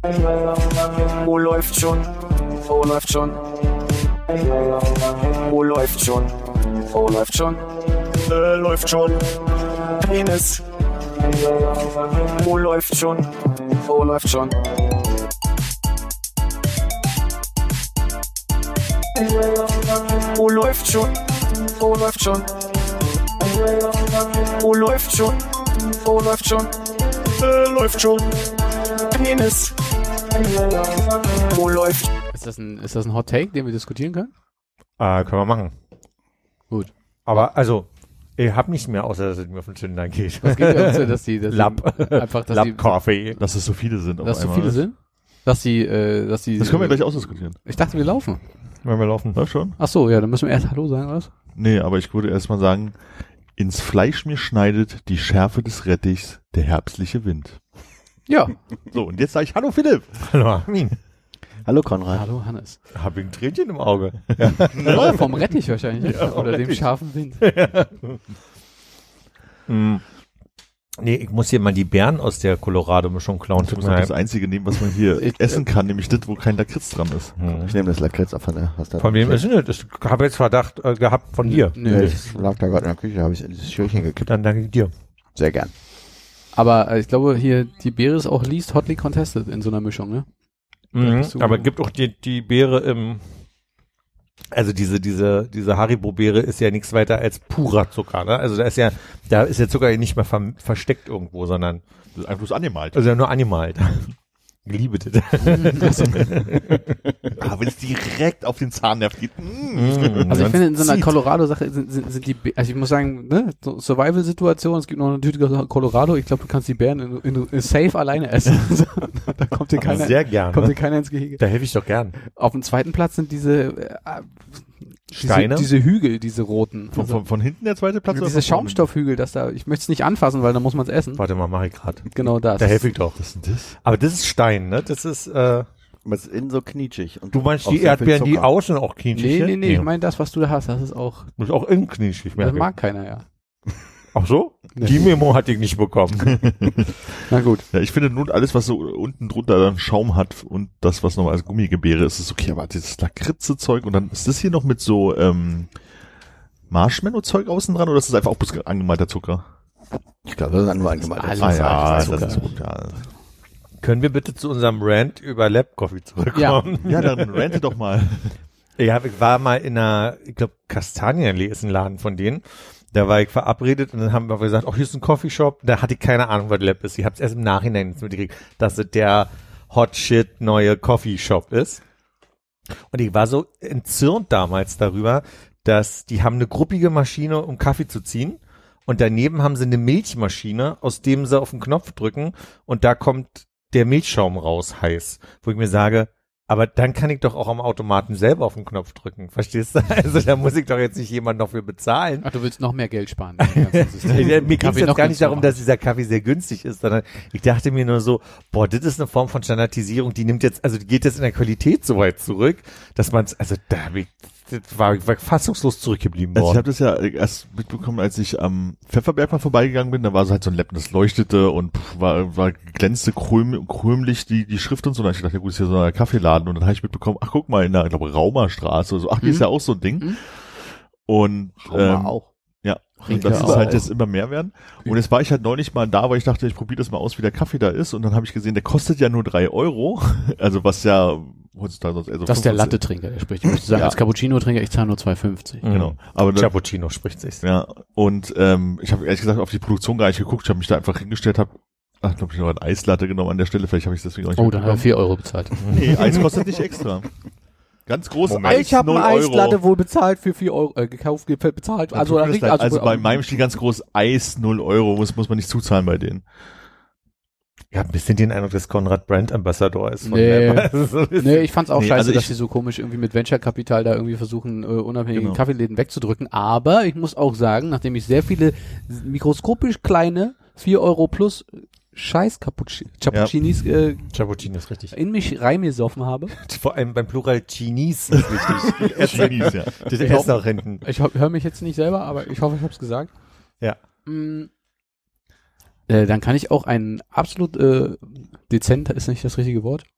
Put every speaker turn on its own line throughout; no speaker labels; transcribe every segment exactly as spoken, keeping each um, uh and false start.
Wo läuft schon? Wo läuft schon? Wo läuft schon? Wo läuft schon? Äh, läuft schon. Penis. Wo läuft schon? Wo läuft schon? Wo läuft schon? Wo läuft schon? Wo läuft schon? Wo läuft schon? Äh, läuft schon. Penis. Wo läuft?
Ist das ein, ist das ein Hot Take, den wir diskutieren können?
Äh, können wir machen.
Gut.
Aber, also, ich hab nicht mehr, außer dass es mir auf den Zünder geht.
Was geht ja dazu, dass die, dass
Lab.
die einfach, dass
Lab
die,
Coffee.
Dass es so viele sind. auf
dass so
einmal.
viele sind? Dass die, äh, dass die.
Das können wir gleich ausdiskutieren.
Ich dachte, wir laufen.
Wenn wir laufen.
Läuft schon?
Ach so, ja, dann müssen wir erst Hallo sagen, oder was?
Nee, aber ich würde erst mal sagen, ins Fleisch mir schneidet die Schärfe des Rettichs der herbstliche Wind.
Ja.
So, und jetzt sage ich Hallo Philipp.
Hallo Armin.
Hallo Konrad.
Hallo Hannes.
Hab ich ein Tränchen im Auge.
Ja, vom Rettich wahrscheinlich.
Ja,
Oder dem
Rettich.
scharfen Wind.
mm. Nee, ich muss hier mal die Beeren aus der Colorado-Mischung klauen.
Ich
Tut
muss
mir
noch das
leid.
Einzige nehmen, was man hier
Ich-
essen kann, nämlich das, wo kein Lakritz dran ist.
Hm.
Ich nehme das Lakritz ab von der, was da
Von wem ist denn das? Ich habe jetzt Verdacht äh, gehabt von dir.
Nö.
Ja, ich lag da gerade in der Küche, habe ich in dieses Schälchen gekippt.
Dann danke ich dir.
Sehr gern.
Aber äh, ich glaube, hier, die Beere ist auch least hotly contested in so einer Mischung, ne?
Mhm.
bist du-
Aber gibt auch die, die Beere im, also diese, diese, diese Haribo-Beere ist ja nichts weiter als purer Zucker, ne? Also da ist ja, da ist der Zucker ja nicht mehr ver versteckt irgendwo, sondern,
Das ist einfach bloß angemalt.
also ja nur animal. Ich liebe das.
Ah, wenn es direkt auf den Zahnnerv geht. Mm.
Also ich finde, in so einer
zieht.
Colorado-Sache sind, sind, sind die, Be- also ich muss sagen, ne, so Survival-Situation, es gibt noch eine Tüte Colorado, ich glaube, du kannst die Beeren in, in, in safe alleine essen. So, da kommt dir keiner,
Sehr gerne.
kommt dir keiner ins Gehege.
Da helfe ich doch gern.
Auf dem zweiten Platz sind diese, äh,
Steine?
diese, diese Hügel, diese roten.
Von,
Also,
von, von hinten der zweite Platz? oder
diese
von vorne?
Schaumstoffhügel, das da, ich möchte es nicht anfassen, weil dann muss man es essen.
Warte mal, mache ich gerade.
Genau das.
Da helfe ich doch.
Was ist denn das?
Aber das ist Stein, ne? Das ist, äh,
Aber es ist innen so knietschig. Und
du meinst
auch
die
sehr viel
Erdbeeren, die
Zucker.
außen auch kinschig
Nee,
sind?
nee, nee, ich meine das, was du da hast, das ist auch,
Das ist auch innen kinschig,
das
merke ich.
mag keiner, ja.
Ach so?
Nee.
Die Memo hatte ich nicht bekommen.
Na gut.
Ja, ich finde nun alles, was so unten drunter dann Schaum hat und das, was noch als Gummigebäre ist, ist okay, aber dieses Lakritze-Zeug und dann ist das hier noch mit so ähm, Marshmallow-Zeug außen dran oder ist das einfach auch bloß angemalter Zucker?
Ich glaube, das ist nur angemalt.
Alles
Ah ja,
alles
das
Zucker.
ist gut, ja.
Können wir bitte zu unserem Rant über Lab Coffee zurückkommen?
Ja, dann rente doch mal.
Ja, ich war mal in einer, ich glaube, Kastanienallee ist ein Laden von denen. Da war ich verabredet und dann haben wir gesagt, oh, hier ist ein Coffeeshop. Da hatte ich keine Ahnung, was Lab ist. Ich habe es erst im Nachhinein jetzt mitgekriegt, dass es der Hot Shit neue Coffeeshop ist. Und ich war so entzürnt damals darüber, dass die haben eine gruppige Maschine, um Kaffee zu ziehen. Und daneben haben sie eine Milchmaschine, aus dem sie auf den Knopf drücken und da kommt der Milchschaum raus, heiß. Wo ich mir sage, aber dann kann ich doch auch am Automaten selber auf den Knopf drücken. Verstehst du? Also da muss ich doch jetzt nicht jemand noch für bezahlen.
Ach, du willst noch mehr Geld sparen. im ganzen System.
Ja, mir geht es
Kaffee
jetzt
noch
gar nicht darum,
günstiger
dass dieser Kaffee sehr günstig ist, sondern ich dachte mir nur so, boah, das ist eine Form von Standardisierung, die nimmt jetzt, also die geht jetzt in der Qualität so weit zurück, dass man es, also da hab ich, das war, ich war fassungslos zurückgeblieben
Also ich
worden.
habe das ja erst mitbekommen, als ich am Pfefferberg mal vorbeigegangen bin, da war so halt so ein Lab, das leuchtete und pff, war, war glänzte krüm, krümlich die, die Schrift und so. Da hab ich gedacht, ja gut, ist ja so ein Kaffeeladen. Und dann habe ich mitbekommen, ach guck mal, in der, ich glaube, Raumerstraße oder so, ach, hier
Mhm.
ist ja auch so ein Ding.
Mhm.
Und
Schau mal
ähm,
auch.
ja,
Rinke
und das ist
auch.
halt jetzt immer mehr werden. Und jetzt war ich halt neulich mal da, weil ich dachte, ich probiere das mal aus, wie der Kaffee da ist. Und dann habe ich gesehen, der kostet ja nur drei Euro. Also was ja heutzutage sonst eher so
Das ist der
fünfzehn
Latte-Trinker, der spricht. Ich möchte sagen,
Ja.
als Cappuccino-Trinker, ich zahle nur zwei fünfzig.
Mhm.
Genau. Aber dann,
Cappuccino spricht sich.
ja, und ähm, ich habe ehrlich gesagt auf die Produktion gar nicht geguckt. Ich habe mich da einfach hingestellt, habe, ach, glaube ich, noch eine Eislatte genommen an der Stelle. Vielleicht habe ich deswegen auch nicht
Oh, dann hat er
mitbekommen.
vier Euro bezahlt.
Nee, Eis kostet nicht extra. Ganz groß
Moment.
Eis, null Euro.
wohl bezahlt für vier Euro, äh, gekauft, bezahlt.
Also, also, also bei meinem steht ganz groß Eis null Euro, muss, muss man nicht zuzahlen bei denen.
Ich habe ein bisschen den Eindruck, dass Konrad Brand Ambassador ist. Von
Nee.
Lab. Also so ein bisschen-
Nee, ich fand's auch
Nee,
scheiße,
also
dass
ich-
sie so komisch irgendwie mit Venture-Kapital da irgendwie versuchen, äh, unabhängige
Genau.
Kaffeeläden wegzudrücken. Aber ich muss auch sagen, nachdem ich sehr viele mikroskopisch kleine vier Euro plus scheiß Cappucci- Cappuccinis äh,
Cappuccino ist richtig.
in mich reingesoffen habe.
Vor allem beim Plural Chinese ist wichtig.
Chinese, ja.
Das
Ich
ist auch hinten.
Ich höre mich jetzt nicht selber, aber ich hoffe, ich habe es gesagt.
Ja.
Mm, äh, dann kann ich auch einen absolut äh, dezent, ist nicht das richtige Wort,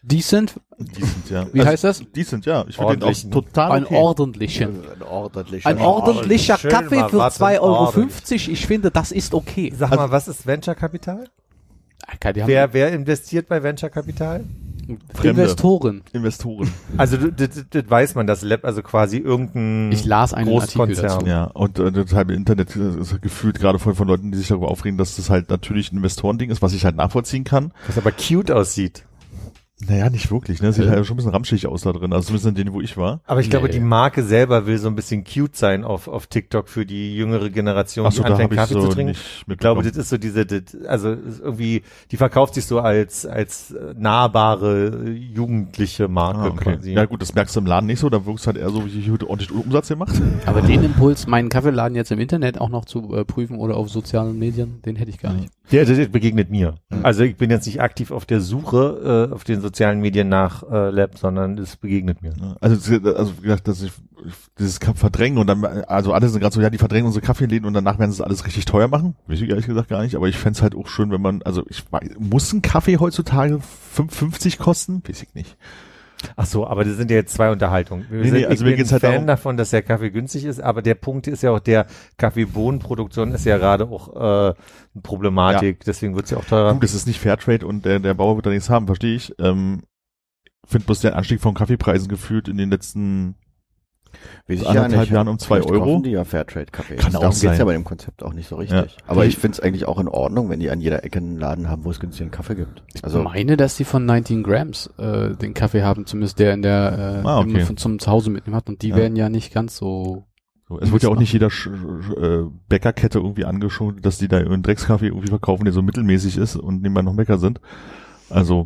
Decent?
Decent, ja.
Wie heißt das?
Decent, ja. Ich finde den auch
Ordentlichen.
total
Ein
okay.
ordentlichen.
Ein ordentlicher.
Ein ordentlicher
schön
Kaffee
mal
für
was
zwei Euro
ordentlich.
fünfzig. Ich finde, das ist okay.
Sag mal, was ist Venture-Kapital?
Okay, die haben
Wer, wer investiert bei Venture-Kapital?
Fremde.
Investoren.
Investoren.
Also du- das, das, das weiß man, dass Lab also quasi irgendein
Ich las einen Artikel
Großkonzern.
dazu.
Ja, und äh, das halt im Internet äh, ist gefühlt gerade von, von Leuten, die sich darüber aufregen, dass das halt natürlich ein Investorending ist, was ich halt nachvollziehen kann.
was aber cute aussieht.
Naja, nicht wirklich, ne? Sieht halt schon ein bisschen ramschig aus da drin, also zumindest an denen, wo ich war.
Aber ich glaube,
Nee.
die Marke selber will so ein bisschen cute sein auf, auf TikTok für die jüngere Generation,
Ach so,
die
da
anfängt
habe ich
Kaffee
so
zu trinken.
nicht
Ich glaube,
mitbekommen.
das ist so diese, das, also ist irgendwie, die verkauft sich so als als äh, nahbare äh, jugendliche Marke
Ah, okay.
quasi.
Ja gut, das merkst du im Laden nicht so, da wirkst du halt eher so, wie ich heute ordentlich Umsatz gemacht.
Aber den Impuls, meinen Kaffeeladen jetzt im Internet auch noch zu äh, prüfen oder auf sozialen Medien, den hätte ich gar nicht.
Der, der, der begegnet mir. Also ich bin jetzt nicht aktiv auf der Suche äh, auf den sozialen Medien nach äh, Lab, sondern es begegnet mir.
Ja, Also, es- also wie gesagt, dass ich dieses Kaff- Verdrängen und dann, also alle sind gerade so, ja, die verdrängen unsere Kaffeeläden und danach werden sie es alles richtig teuer machen. Weiß ich ehrlich gesagt gar nicht, aber ich fänd's halt auch schön, wenn man, also ich weiß, muss ein Kaffee heutzutage fünf fünfzig kosten? Weiß ich nicht.
Ach so, aber das sind ja jetzt zwei Unterhaltungen. Wir
Nee,
sind,
nee, also
ich
mir
bin
geht's halt
Fan
darum-
davon, dass der Kaffee günstig ist, aber der Punkt ist ja auch, der Kaffeebohnenproduktion ist ja gerade auch äh, eine Problematik, deswegen wird's ja auch teurer.
Du, das ist nicht Fairtrade und der, der Bauer wird da nichts haben, verstehe ich. Ähm, finde bloß den Anstieg von Kaffeepreisen gefühlt in den letzten
Weiß ich
anderthalb
ja nicht.
Jahren um zwei
Vielleicht
Euro.
kaufen die ja Fairtrade-Kaffee.
Kann auch
Darum geht's
sein.
ja bei dem Konzept auch nicht so richtig.
Ja.
Aber
Nee.
ich find's eigentlich auch in Ordnung, wenn die an jeder Ecke einen Laden haben, wo es günstigen Kaffee gibt.
Ich
Also
meine, dass die von neunzehn Grams äh, den Kaffee haben, zumindest der in der äh,
Ah,
den man
okay.
von zum Zuhause mitnehmen hat. Und die
Ja.
werden ja nicht ganz so.
So, es wird ja auch nicht jeder Sch Sch äh, Bäckerkette irgendwie angeschaut, dass die da ihren Dreckskaffee irgendwie verkaufen, der so mittelmäßig ist und nebenbei noch Bäcker sind. Also,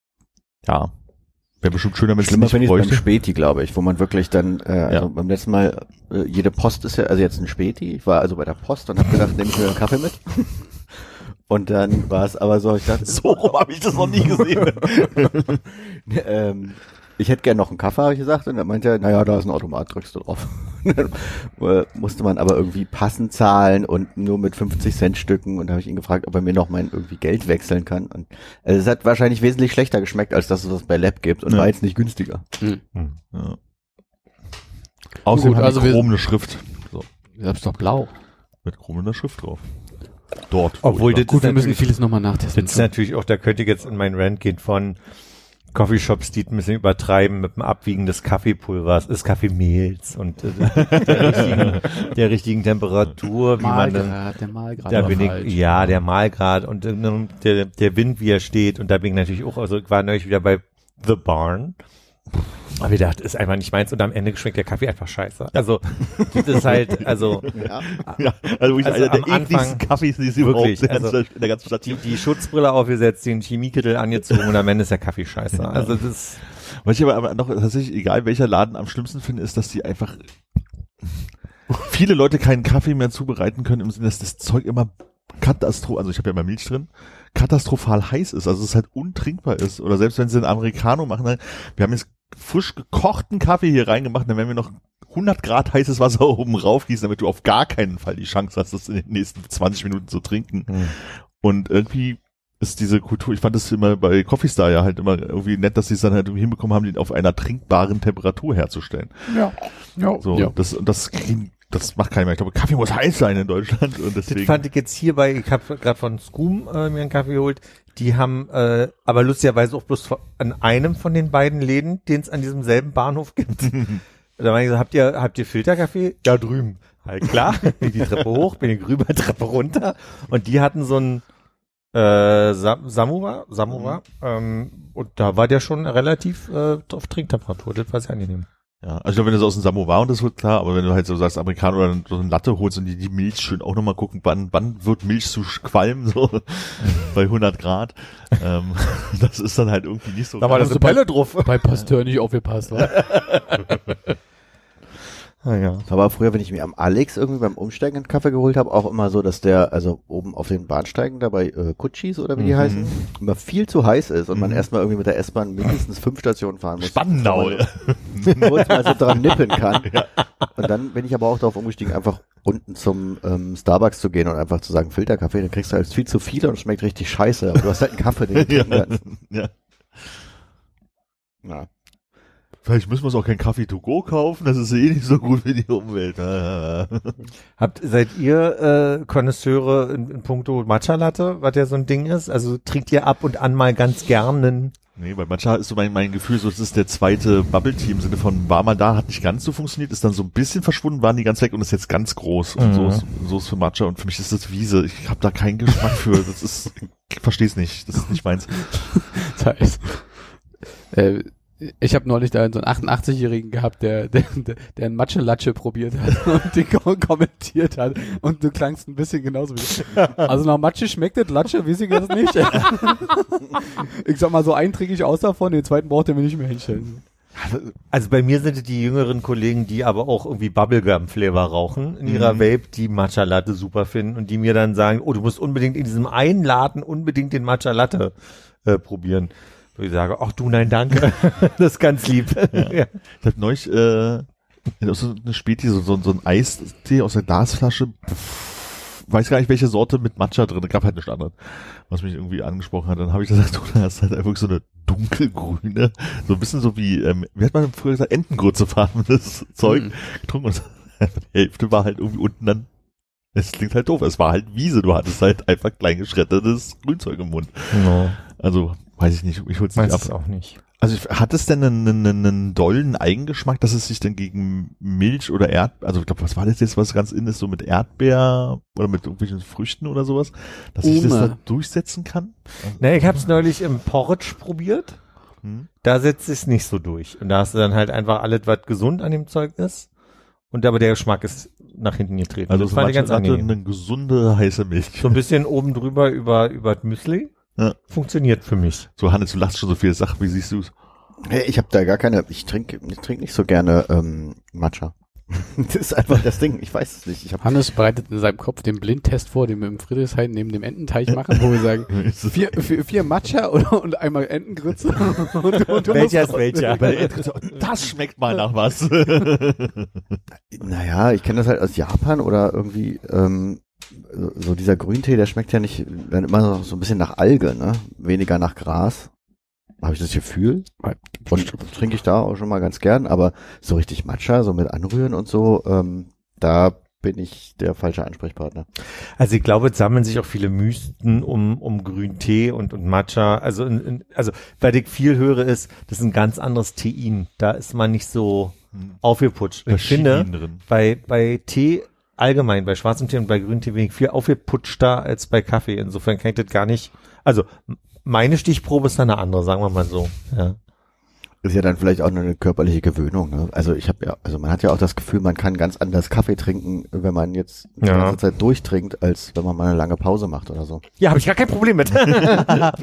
ja. Wäre bestimmt schöner, wenn es
schlimmer
nicht
finde ich es beim
bräuchte.
Späti, glaube ich, wo man wirklich dann, äh, also
Ja.
beim letzten Mal, äh, jede Post ist ja, also jetzt ein Späti, ich war also bei der Post und habe gedacht, nehme ich mir einen Kaffee mit. Und dann war es aber so, ich dachte,
So rum habe ich das noch nie gesehen.
ähm, ich hätte gern noch einen Kaffee, habe ich gesagt, und dann meinte er, naja, da ist ein Automat, drückst du drauf. Dann äh, musste man aber irgendwie passend zahlen und nur mit fünfzig Cent Stücken, und da habe ich ihn gefragt, ob er mir noch mein irgendwie Geld wechseln kann, und also es hat wahrscheinlich wesentlich schlechter geschmeckt, als das, was es bei Lab gibt, und
Ja.
war jetzt nicht günstiger.
Hm.
Ja. Außerdem
Gut,
haben
also
die
wir-
Chrom eine Schrift. So,
Das ist doch blau.
mit Chrom eine Schrift drauf. Dort.
Obwohl
wo ich
das
Gut, wir
ist
müssen
natürlich-
vieles nochmal nachtesten.
Das ist natürlich auch, da könnte ich jetzt in meinen Rant gehen von Coffeeshops, die ein bisschen übertreiben mit dem Abwiegen des Kaffeepulvers, des Kaffeemehls und äh, der, richtigen, der richtigen Temperatur, wie man dann,
Malgrad, der Malgrad
da
war
bin ich,
falsch.
ja, der Malgrad und äh, der, der Wind, wie er steht, und da bin ich natürlich auch, also ich war neulich wieder bei The Barn. Aber ich dachte, ist einfach nicht meins, und am Ende schmeckt der Kaffee einfach scheiße. Also, das ist halt, also,
Ja.
Ja, also, ich
Also
einer der
am
ekligsten
Anfang-
Kaffees, die es
Wirklich,
überhaupt in der
also-
ganzen- in der ganzen Stadt
die,
gibt.
die Schutzbrille aufgesetzt, den Chemiekittel angezogen, und am Ende ist der Kaffee scheiße. Also, das,
Was ich aber, aber noch tatsächlich, egal welcher Laden am schlimmsten finde, ist, dass die einfach viele Leute keinen Kaffee mehr zubereiten können, im Sinne, dass das Zeug immer katastrophal, also ich habe ja immer Milch drin, katastrophal heiß ist, also es halt untrinkbar ist. Oder selbst wenn sie einen Americano machen, dann, wir haben jetzt frisch gekochten Kaffee hier reingemacht, dann werden wir noch hundert Grad heißes Wasser oben raufgießen, damit du auf gar keinen Fall die Chance hast, das in den nächsten zwanzig Minuten zu trinken.
Hm.
Und irgendwie ist diese Kultur, ich fand das immer bei Coffee Star ja halt immer irgendwie nett, dass sie es dann halt irgendwie hinbekommen haben, den auf einer trinkbaren Temperatur herzustellen.
Ja. Ja.
So,
ja.
das, das kriegen, das macht keiner mehr. Ich glaube, Kaffee muss heiß sein in Deutschland und
das
deswegen.
fand ich jetzt hier bei, ich habe gerade von Scoom äh, mir einen Kaffee geholt, die haben äh, aber lustigerweise auch bloß von, an einem von den beiden Läden, den es an diesem selben Bahnhof gibt. Da meine ich so, habt ihr, habt ihr Filterkaffee? Ja, drüben. Halt klar, bin ich die Treppe hoch, bin ich rüber, Treppe runter, und die hatten so ein äh, Sam Samovar, Samovar, ähm, und da war der schon relativ äh, auf Trinktemperatur, das war sehr angenehm.
Ja, also ich glaube, wenn du so aus dem Samovar und das wird klar, aber wenn du halt so sagst, Amerikaner oder so ein Latte holst und die, die Milch schön auch nochmal gucken, wann, wann wird Milch zu Qualm, so bei hundert Grad, ähm, das ist dann halt irgendwie nicht so.
Da war
das
das
eine
eine
Bälle
Bälle drauf.
Bei Pasteur nicht aufgepasst, wa?
Ah, ja.
Das war früher, wenn ich mir am Alex irgendwie beim Umsteigen einen Kaffee geholt habe, auch immer so, dass der, also oben auf den Bahnsteigen da bei äh, Kutschis oder wie die
Mhm.
heißen, immer viel zu heiß ist und man
Mhm.
erstmal irgendwie mit der S-Bahn mindestens fünf Stationen fahren muss.
Spandau.
Wo man kurz mal so dran nippeln kann. Und dann bin ich aber auch darauf umgestiegen, einfach unten zum ähm, Starbucks zu gehen und einfach zu sagen, Filterkaffee, dann kriegst du halt viel zu viel und es schmeckt richtig scheiße, aber du hast halt einen Kaffee, den du
ja,
trinken kannst.
ja.
Ja.
Vielleicht müssen wir uns auch kein Kaffee to go kaufen, das ist eh nicht so gut für die Umwelt.
Habt, seid ihr äh, Konnoisseure in, in puncto Matcha Latte, was ja so ein Ding ist? Also trinkt ihr ab und an mal ganz gern einen...
Nee, bei Matcha ist so mein, mein Gefühl, so, das ist der zweite Bubble Tea im Sinne von, war mal da, hat nicht ganz so funktioniert, ist dann so ein bisschen verschwunden, waren die ganz weg und ist jetzt ganz groß. Und
Mhm.
so ist, so ist für Matcha und für mich ist das Wiese. Ich habe da keinen Geschmack für. Das ist, ich versteh's nicht. Das ist nicht meins.
Das heißt, äh, ich habe neulich da so einen achtundachtzig-Jährigen gehabt, der, der, der, der einen Matcha-Latte probiert hat und den ko- kommentiert hat. Und du klangst ein bisschen genauso wie. Also nach Matcha schmeckt das Latte, weiß ich jetzt nicht. Ich sag mal, so einen trinke ich aus davon, den zweiten braucht er mir nicht mehr hinstellen.
Also bei mir sind es die jüngeren Kollegen, die aber auch irgendwie Bubblegum-Flavor rauchen in ihrer
Mhm.
Vape, die Matcha Latte super finden und die mir dann sagen, oh, du musst unbedingt in diesem einen Laden unbedingt den Matcha Latte äh, probieren. Wo ich sage, ach du, nein, danke. Das ist ganz lieb. Ja.
Ich habe neulich äh, so eine Späti, so, so, so ein Eistee aus der Glasflasche, pff, weiß gar nicht, welche Sorte mit Matcha drin, gab halt nichts anderes, was mich irgendwie angesprochen hat. Dann habe ich gesagt, du hast halt einfach so eine dunkelgrüne, so ein bisschen so wie, ähm, wie hat man früher gesagt, Entengrützefarbenes Zeug
Mhm.
getrunken und die Hälfte war halt irgendwie unten dann, es klingt halt doof, es war halt Wiese, du hattest halt einfach klein geschreddertes Grünzeug im Mund.
No,
Also, weiß ich nicht, ich hol's nicht
meinst
ab.
es auch nicht.
Also hat es denn einen, einen, einen dollen Eigengeschmack, dass es sich denn gegen Milch oder Erd, also ich glaube, was war das jetzt, was ganz in ist, so mit Erdbeer oder mit irgendwelchen Früchten oder sowas, dass sich das
Ume.
da durchsetzen kann?
Ne, ich habe es neulich im Porridge probiert.
Hm?
Da setzt es nicht so durch. Und da hast du dann halt einfach alles, was gesund an dem Zeug ist. Und aber der Geschmack ist nach hinten getreten.
Also
das fand ich ganz
hatte
angenehm.
eine gesunde, heiße Milch.
So ein bisschen oben drüber über, über das Müsli.
Ja.
Funktioniert für mich.
So, Hannes, du lachst schon so viel. Sag, wie siehst du's?
Hey, ich habe da gar keine, ich trinke ich trinke nicht so gerne ähm, Matcha. Das ist einfach das Ding, ich weiß es nicht. Ich hab,
Hannes bereitet in seinem Kopf den Blindtest vor, den wir im Friedrichshain neben dem Ententeich machen, wo wir sagen, vier, vier, vier Matcha oder, und einmal Entengrütze. Und, und du
Welcher
musst-
ist welcher?
Bei der Endgrüße, das schmeckt mal nach was.
naja, ich kenne das halt aus Japan oder irgendwie, ähm, so, so dieser Grüntee, der schmeckt ja nicht, dann immer so, so ein bisschen nach Alge, ne? Weniger nach Gras. Habe ich das Gefühl. Und trinke ich da auch schon mal ganz gern, aber so richtig Matcha, so mit Anrühren und so, ähm, da bin ich der falsche Ansprechpartner.
Also ich glaube, es sammeln sich auch viele Mysten um, um Grüntee und, und Matcha. Also, in, in, also, weil ich viel höre ist, das ist ein ganz anderes Tein. Da ist man nicht so aufgeputscht.
Da
Ich finde,
Chinin drin.
bei, bei Tee allgemein, bei schwarzem Tee und bei Grüntee bin ich viel aufgeputschter als bei Kaffee. Insofern kann ich das gar nicht, also, meine Stichprobe ist dann eine andere, sagen wir mal so. Ja.
Ist ja dann vielleicht auch nur eine körperliche Gewöhnung, ne? Also ich habe ja, also man hat ja auch das Gefühl, man kann ganz anders Kaffee trinken, wenn man jetzt die
Ja.
ganze Zeit durchtrinkt, als wenn man mal eine lange Pause macht oder so.
Ja, habe ich gar kein Problem mit. War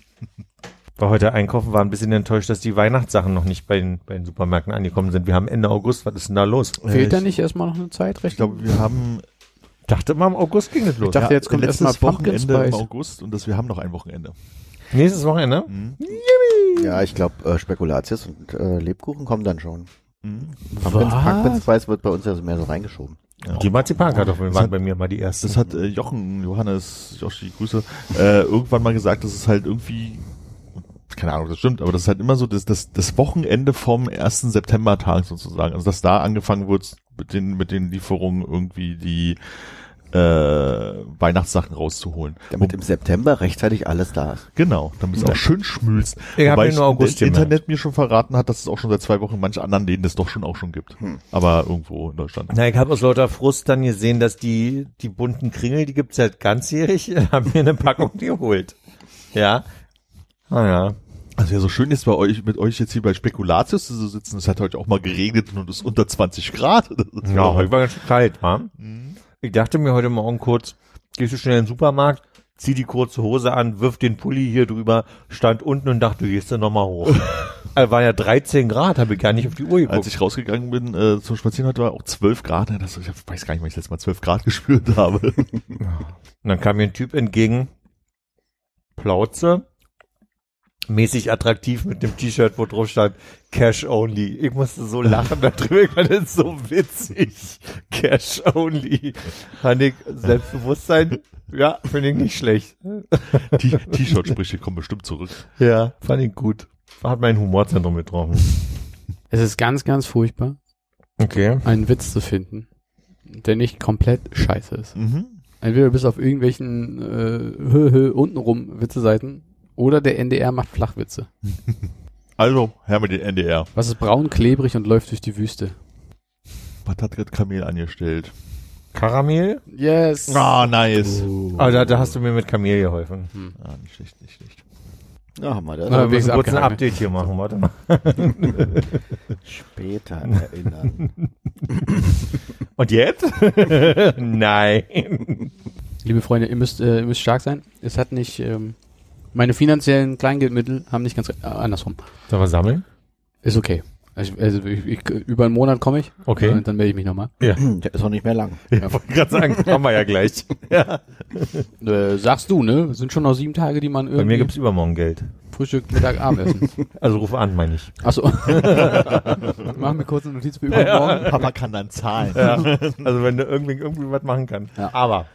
heute einkaufen, war ein bisschen enttäuscht, dass die Weihnachtssachen noch nicht bei den, bei den Supermärkten angekommen sind. Wir haben Ende August, was ist denn da los?
Fehlt da
ich-
nicht erstmal noch eine Zeit?
Ich glaube, wir haben
Dachte mal, im August ging es los.
Ich dachte, jetzt kommt erstmal
letztes
Pumpkin
Wochenende im
Spice.
August und das, wir haben noch ein Wochenende.
Nächstes Wochenende?
Mhm.
Ja, ich glaube, äh, Spekulatius und äh, Lebkuchen kommen dann schon.
Mhm.
Pumpkin,
Was?
Pumpkin Spice wird bei uns ja so mehr so reingeschoben.
Die Marzipankartoffeln
Das
waren
hat-
bei mir mal die ersten.
Das hat äh, Jochen, Johannes, Joshi, Grüße, äh, irgendwann mal gesagt, dass es halt irgendwie, keine Ahnung, das stimmt, aber das ist halt immer so das, das, das Wochenende vom ersten Septembertag sozusagen. Also dass da angefangen wird mit den, mit den Lieferungen irgendwie die äh, Weihnachtssachen rauszuholen.
Damit im September rechtzeitig alles da ist.
Genau, damit es auch schön schmülst.
Ich hab
Wobei
mir nur August
das
gemerkt.
Internet mir schon verraten hat, dass es auch schon seit zwei Wochen in manchen anderen Läden das doch schon auch schon gibt.
Hm.
Aber irgendwo in Deutschland.
Na, ich habe aus lauter Frust dann gesehen, dass die, die bunten Kringel, die gibt's halt ganzjährig, haben mir eine Packung geholt. Ja. Ah ja.
Also ja, so schön ist bei euch, mit euch jetzt hier bei Spekulatius zu sitzen. Es hat heute auch mal geregnet und es ist unter zwanzig Grad. Das ist
Ja, heute war ganz schön kalt, wa?
Mhm.
Ich dachte mir heute Morgen kurz, gehst du schnell in den Supermarkt, zieh die kurze Hose an, wirf den Pulli hier drüber, stand unten und dachte, du gehst dann nochmal hoch. Also war ja dreizehn Grad, habe ich gar nicht auf die Uhr geguckt.
Als ich rausgegangen bin äh, zum Spazieren heute war auch zwölf Grad. Das, ich weiß gar nicht, wann ich das letzte Mal zwölf Grad gespürt habe.
Und dann kam mir ein Typ entgegen, Plauze, mäßig attraktiv mit dem T-Shirt, wo drauf stand, Cash Only. Ich musste so lachen darüber, ich fand das so witzig. Cash Only. Fand ich Selbstbewusstsein, ja, finde ich nicht schlecht.
Die T-Shirt-Sprüche kommen bestimmt zurück.
Ja, fand ich gut. Hat mein Humorzentrum getroffen.
Es ist ganz, ganz furchtbar,
Okay.
einen Witz zu finden, der nicht komplett scheiße ist.
Mhm.
Entweder bis auf irgendwelchen äh, hö, hö, untenrum Witzeseiten oder der N D R macht Flachwitze.
Also, Herr mit dem N D R.
Was ist braun, klebrig und läuft durch die Wüste?
Was hat gerade Kamel angestellt?
Karamell?
Yes.
Ah, nice.
Ah, da, da hast du mir mit Kamel geholfen.
Ah, nicht schlecht, nicht schlecht.
Ja, haben wir das.
Na,
Wir müssen
wenigstens
kurz ein
abgehakt,
Update hier machen, warte mal.
Später erinnern.
Und jetzt? Nein.
Liebe Freunde, ihr müsst, äh, ihr müsst stark sein. Es hat nicht, ähm, meine finanziellen Kleingeldmittel haben nicht ganz, äh, andersrum.
Sollen wir sammeln?
Ist okay. Also, also ich, ich, über einen Monat komme ich.
Okay.
Und dann melde ich mich nochmal.
Der ist auch nicht mehr lang.
Ja, wollte gerade sagen, haben wir ja gleich. Ja.
Äh, sagst du, ne? Es sind schon noch sieben Tage, die man
Bei mir
irgendwie
gibt's übermorgen Geld.
Frühstück, Mittag, Abendessen.
Also ruf an, meine ich.
Achso. Machen wir kurz eine Notiz für übermorgen.
Papa kann dann zahlen.
Ja. Also wenn du irgendwie, irgendwie was machen kann.
Ja.
Aber.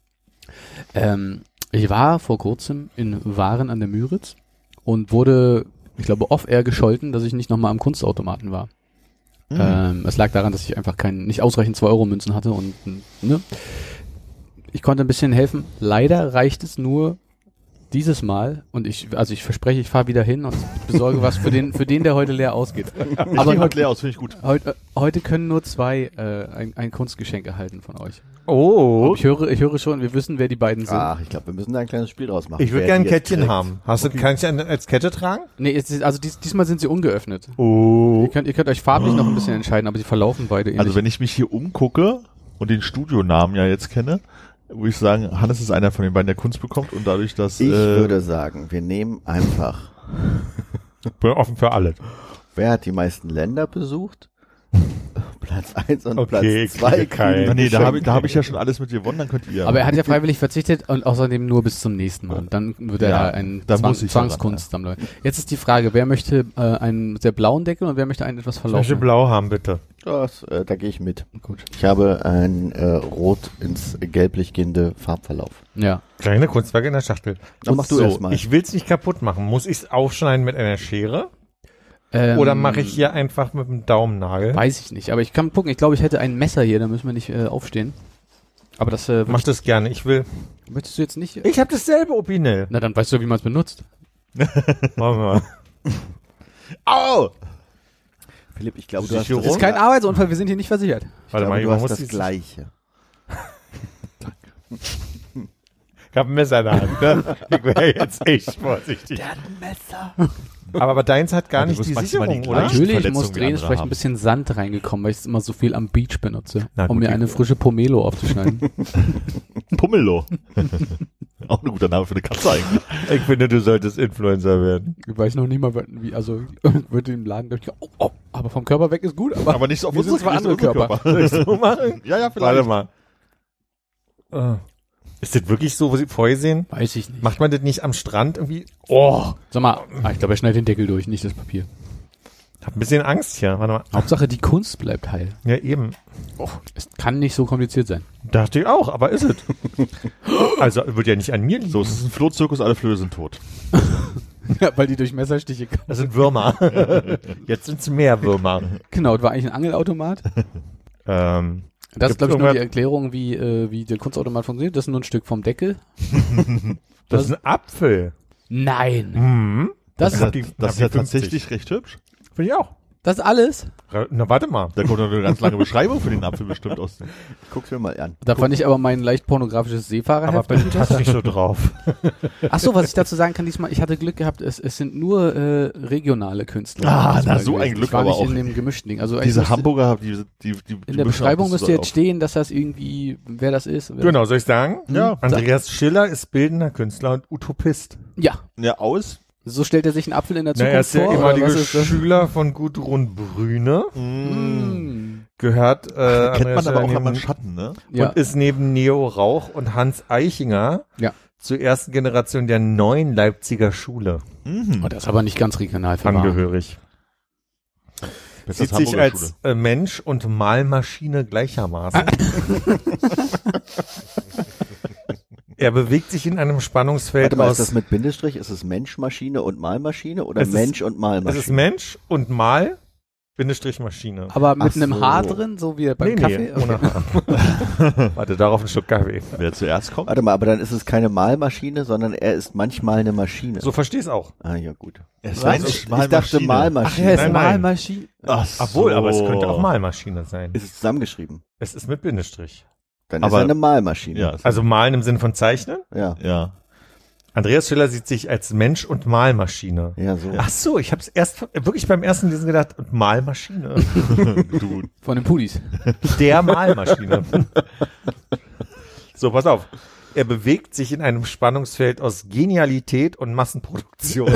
Ähm, ich war vor kurzem in Waren an der Müritz und wurde, ich glaube, off-air gescholten, dass ich nicht nochmal am Kunstautomaten war.
Mhm.
Ähm, es lag daran, dass ich einfach kein, nicht ausreichend zwei Euro Münzen hatte und, ne. Ich konnte ein bisschen helfen. Leider reicht es nur dieses Mal und ich, also ich verspreche, ich fahre wieder hin und besorge was für den, für den, der heute leer ausgeht.
Aber
Aber
heute leer aus, finde ich gut.
heute, heute können nur zwei äh, ein, ein Kunstgeschenk erhalten von euch.
Oh.
Ich höre, ich höre schon, wir wissen, wer die beiden sind.
Ach, ich glaube, wir müssen da ein kleines Spiel draus machen.
Ich würde
Wer
gerne ein
die jetzt
Kettchen
kriegt.
haben. Hast du, kann ich eine als Kette tragen?
Nee, es ist, also dies, diesmal sind sie ungeöffnet.
Oh.
Ihr könnt, ihr könnt euch farblich noch ein bisschen entscheiden, aber sie verlaufen beide ähnlich.
Also wenn ich mich hier umgucke und den Studionamen ja jetzt kenne, würde ich sagen, Hannes ist einer von den beiden, der Kunst bekommt und dadurch, dass...
Ich
äh,
würde sagen, wir nehmen einfach,
Bin offen für alles.
wer hat die meisten Länder besucht? Platz eins und
Okay,
Platz zwei.
kriege keinen.
Ah, nee, da habe ich, da hab ich ja schon alles mit gewonnen, dann könnt ihr.
aber er hat ja freiwillig verzichtet und außerdem nur bis zum nächsten Mal. Dann wird er
Ja,
ein
da
Zwang,
muss ich ja ran,
Zwangskunstsammler. Jetzt ist die Frage, wer möchte äh, einen sehr blauen Deckel und wer möchte einen etwas
Ich möchte
verlaufenen?
blau haben, bitte.
Das, äh, da gehe ich mit.
Gut.
Ich habe ein äh, rot ins gelblich gehende Farbverlauf.
Ja.
Kleine Kunstwerke in der Schachtel.
Dann mach du
so,
erst mal.
Ich will's nicht kaputt machen. Muss ich's aufschneiden mit einer Schere?
Ähm,
Oder mache ich hier einfach mit dem Daumennagel?
Weiß ich nicht, aber ich kann gucken. Ich glaube, ich hätte ein Messer hier, da müssen wir nicht äh, aufstehen. Aber das äh,
Mach das gerne. Ich will.
möchtest du jetzt nicht?
Ich habe dasselbe, Opinel.
Na, dann weißt du, wie man es benutzt.
Machen wir mal.
Au!
Philipp, ich glaube, du hast,
Sicherung?
das,
Das ist kein Arbeitsunfall, wir sind hier nicht versichert.
ich
Warte
glaube,
mal,
du
man
hast
muss
das
dieses-
Gleiche.
Ich hab ein Messer in der Hand. Ne? Ich wäre jetzt echt vorsichtig.
Der hat ein Messer.
Aber, aber deins hat gar
Ja, du
nicht
musst
die
maximal
Sicherung,
die
oder?
gleiche-
Natürlich
Verletzung
muss
wie
drehen, ist
andere
vielleicht
haben.
ein bisschen Sand reingekommen, weil ich es immer so viel am Beach benutze,
Na
um
gut,
mir
ich-
eine frische Pomelo aufzuschneiden.
Pummelo. Auch ein guter Name für eine Katze eigentlich.
Ich finde, du solltest Influencer werden.
Ich weiß noch nicht mal, wie, also würde im Laden, glaub ich, oh, oh, aber vom Körper weg ist gut, aber,
Aber nicht so auf
wir sind
unsere
zwar andere
nicht auf
Körper.
unsere
Soll ich so machen?
Ja, ja, vielleicht.
Warte mal. Ah. Ist das wirklich so, wo sie vorgesehen?
Weiß ich nicht.
Macht man das nicht am Strand irgendwie? Oh,
Sag mal, ah, ich glaube, er schneidet den Deckel durch, nicht das Papier.
hab ein bisschen Angst hier. Warte mal.
Hauptsache, die Kunst bleibt heil.
Ja, eben.
Oh, es kann nicht so kompliziert sein.
Dachte ich auch, aber ist es. Also, wird ja nicht an mir liegen.
So, es ist ein Flohzirkus, alle Flöhe sind tot.
Ja, weil die durch Messerstiche kann.
Das sind Würmer. Jetzt sind's mehr Würmer.
Genau, das war eigentlich ein Angelautomat.
Ähm,
Das ist,
Gibt's
glaube ich, nur die
irgendwas-
Erklärung, wie, äh, wie der Kunstautomat funktioniert. Das ist nur ein Stück vom Deckel.
das ist ein Apfel.
Nein.
Mhm.
Das,
Das,
hab
ist,
die-
ja-
hab
das ist
die
ja
fünfzig.
tatsächlich recht hübsch.
Finde ich auch.
das ist alles.
Na, warte mal.
Da kommt noch eine ganz lange Beschreibung für den Apfel bestimmt aus.
Ich guck's mir mal an.
Da fand ich aber mein leicht pornografisches
Aber
Seefahrerheft.
bin ich nicht so drauf.
Ach so, was ich dazu sagen kann, diesmal, ich hatte Glück gehabt, es, es sind nur äh, regionale Künstler.
Ah,
diesmal
na, so ein
gewesen.
Glück
ich war
aber
nicht
auch.
in dem gemischten Ding. Also ich
Diese
müsste-
Hamburger, die, die, die, die
in der
mischen
Beschreibung
auch
müsste
zusammen
jetzt stehen, dass das irgendwie, wer das ist. Wer
Genau, soll ich sagen?
Ja.
Andreas Schiller ist bildender Künstler und Utopist.
Das, ja,
auf. Ja, aus.
so stellt er sich einen Apfel in der
Na, er
Zukunft
ist der
vor. oder
ehemalige
was ist das?
Schüler von Gudrun Brüne.
Mm.
Gehört äh,
Kennt man
Andreas
aber auch
Schiller
einmal
neben,
Schatten, ne?
Ja.
und ist neben Neo Rauch und Hans Eichinger
Ja.
zur ersten Generation der neuen Leipziger Schule
Mhm.
Oh, das ist aber nicht ganz regional für Waren.
angehörig.
Das
Sieht
ist
sich
Hamburger
als äh, Mensch und Malmaschine gleichermaßen. Er bewegt sich in einem Spannungsfeld
Warte mal,
aus...
ist das mit Bindestrich? Ist es Mensch, Maschine und Malmaschine oder
Es ist-
Mensch und
es
Malmaschine?
ist Mensch und Mal, Bindestrich Maschine.
Aber mit
Ach
einem
so.
Haar drin, so wie beim
Nee,
Kaffee?
nee, ohne Haar. Warte, darauf ein Schluck Kaffee.
Wer zuerst kommt?
Warte mal, aber dann ist es keine Malmaschine, sondern er ist manchmal eine Maschine.
So versteh's auch.
Ah, ja, gut.
Er ist
Was?
Mensch,
Ich, ich dachte
Ach,
Malmaschine.
er ist
Nein, nein.
Malmaschine.
Ach
Obwohl,
so.
aber es könnte auch Malmaschine sein.
Ist es zusammengeschrieben?
Es ist mit Bindestrich.
Dann ist
Aber-
er eine Malmaschine.
Ja,
Also malen im Sinn von zeichnen.
Ja,
ja.
Andreas Schiller sieht sich als Mensch und Malmaschine.
ja, so.
Ach so, ich habe es erst wirklich beim ersten Lesen gedacht, und Malmaschine.
Du,
Von den Pudis.
Der Malmaschine. So, pass auf. Er bewegt sich in einem Spannungsfeld aus Genialität und Massenproduktion.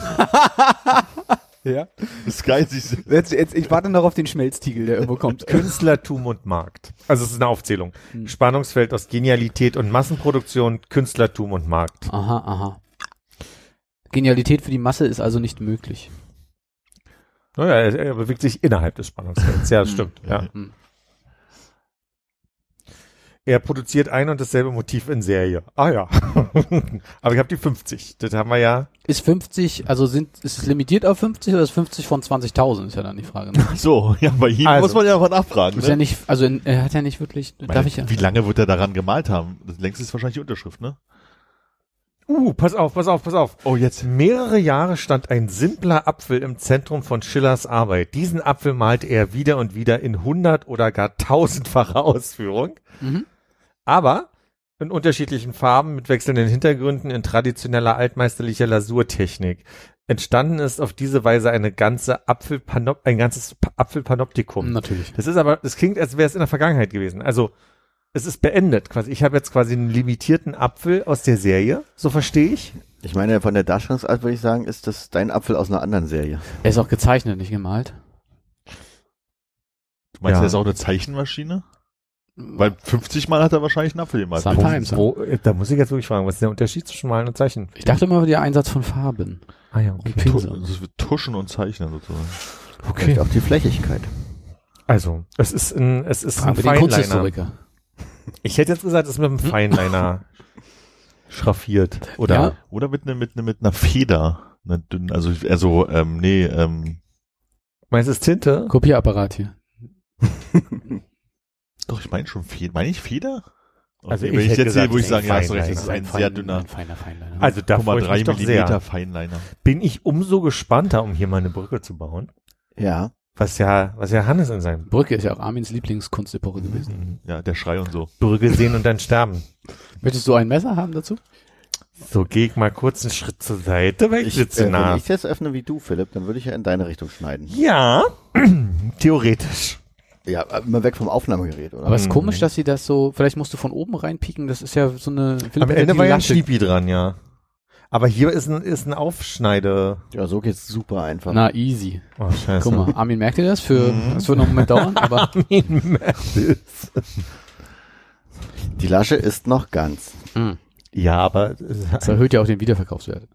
Ja.
das ist geil. Sie-
Jetzt, jetzt, ich warte noch auf den Schmelztiegel, der irgendwo kommt.
Künstlertum und Markt. Also es ist eine Aufzählung.
Hm.
Spannungsfeld aus Genialität und Massenproduktion, Künstlertum und Markt.
Aha, aha. Genialität für die Masse ist also nicht möglich.
Naja, er, er bewegt sich innerhalb des Spannungsfelds. Ja, das stimmt. Ja.
Hm.
Er produziert ein und dasselbe Motiv in Serie. Ah ja. Aber ich habe die fünfzig. Das haben wir ja.
Ist fünfzig, also sind, ist es limitiert auf fünfzig oder ist fünfzig von zwanzigtausend, ist ja dann die Frage. Ne?
So, ja, bei ihm
Also.
muss man ja mal nachfragen.
Ist ja
Ne?
nicht, also in- er hat ja nicht wirklich, darf
Meine,
ich ja.
Wie lange wird er daran gemalt haben? Das längste ist wahrscheinlich die Unterschrift, ne?
Uh, pass auf, pass auf, pass auf.
Oh, jetzt.
Mehrere Jahre stand ein simpler Apfel im Zentrum von Schillers Arbeit. Diesen Apfel malte er wieder und wieder in hundert- oder gar tausendfacher Ausführung.
Mhm.
Aber in unterschiedlichen Farben mit wechselnden Hintergründen in traditioneller altmeisterlicher Lasurtechnik. Entstanden ist auf diese Weise eine ganze Apfelpanop ein ganzes Pa- Apfelpanoptikum.
Natürlich.
Das ist aber, das klingt, als wäre es in der Vergangenheit gewesen. Also es ist beendet quasi. Ich habe jetzt quasi einen limitierten Apfel aus der Serie, so verstehe ich.
Ich meine, von der Darstellungsart würde ich sagen, ist das dein Apfel aus einer anderen Serie.
Er ist auch gezeichnet, nicht gemalt.
Du meinst,
Ja.
er ist auch eine Zeichenmaschine? Weil fünfzig Mal hat er wahrscheinlich einen Apfel gemalt.
Sometimes.
Wo, da muss ich jetzt wirklich fragen, was ist der Unterschied zwischen Malen und Zeichnen?
Ich dachte immer, der Einsatz von Farben
Ah ja,
und
okay.
Tu-
Pinsel.
Das wird Tuschen und Zeichnen sozusagen.
Vielleicht auch die Flächigkeit.
Also, es ist ein, es ist
Fragen
ein
wir den
Feinliner.
Kunsthistoriker.
Ich hätte jetzt gesagt, es ist mit einem Feinliner schraffiert. Oder?
Ja.
Oder mit ne, mit ne, mit einer Feder. Einer dünnen, also, also, ähm, nee, ähm,
Meinst du es Tinte?
Kopierapparat hier.
doch, ich meine schon Feder. Meine ich Feder?
Also
Okay,
ich
wenn ich
hätte
jetzt sehe,
gesagt,
würde ich
es
sagen,
ist
ja,
ein
hast du recht, das ist ein
Fein-
sehr dünner,
ein feiner Feinliner.
Also da freue ich
drei
mich doch
Millimeter
sehr.
Feinliner.
Bin ich umso gespannter, um hier mal eine Brücke zu bauen.
Ja.
Was ja, was ja Hannes in seinem
Brücke ist ja auch Armins Lieblingskunstepoche gewesen.
Ja, der Schrei und so.
Brücke sehen und dann sterben.
Möchtest du ein Messer haben dazu?
So, geh ich mal kurz einen Schritt zur Seite, weil ich,
Ich,
sitze
äh,
nah.
wenn ich jetzt öffne wie du, Philipp, dann würde ich ja in deine Richtung schneiden.
Ja, theoretisch.
Ja, immer weg vom Aufnahmegerät, oder?
Aber es ist
Mhm.
komisch, dass sie das so, vielleicht musst du von oben reinpieken, das ist ja so eine... Philipp
Am
hat ja
Ende
die
war ja ein
Lasche-
Schniepi dran, ja. Aber hier ist ein, ist ein Aufschneide.
Ja, so geht's super einfach.
Na, easy.
Oh, scheiße.
Guck mal, Armin merkt ihr das? Für, das wird noch einen Moment dauern, aber
Armin Mertels.
Die Lasche ist noch ganz.
mh,
Ja, aber
das erhöht ja auch den Wiederverkaufswert.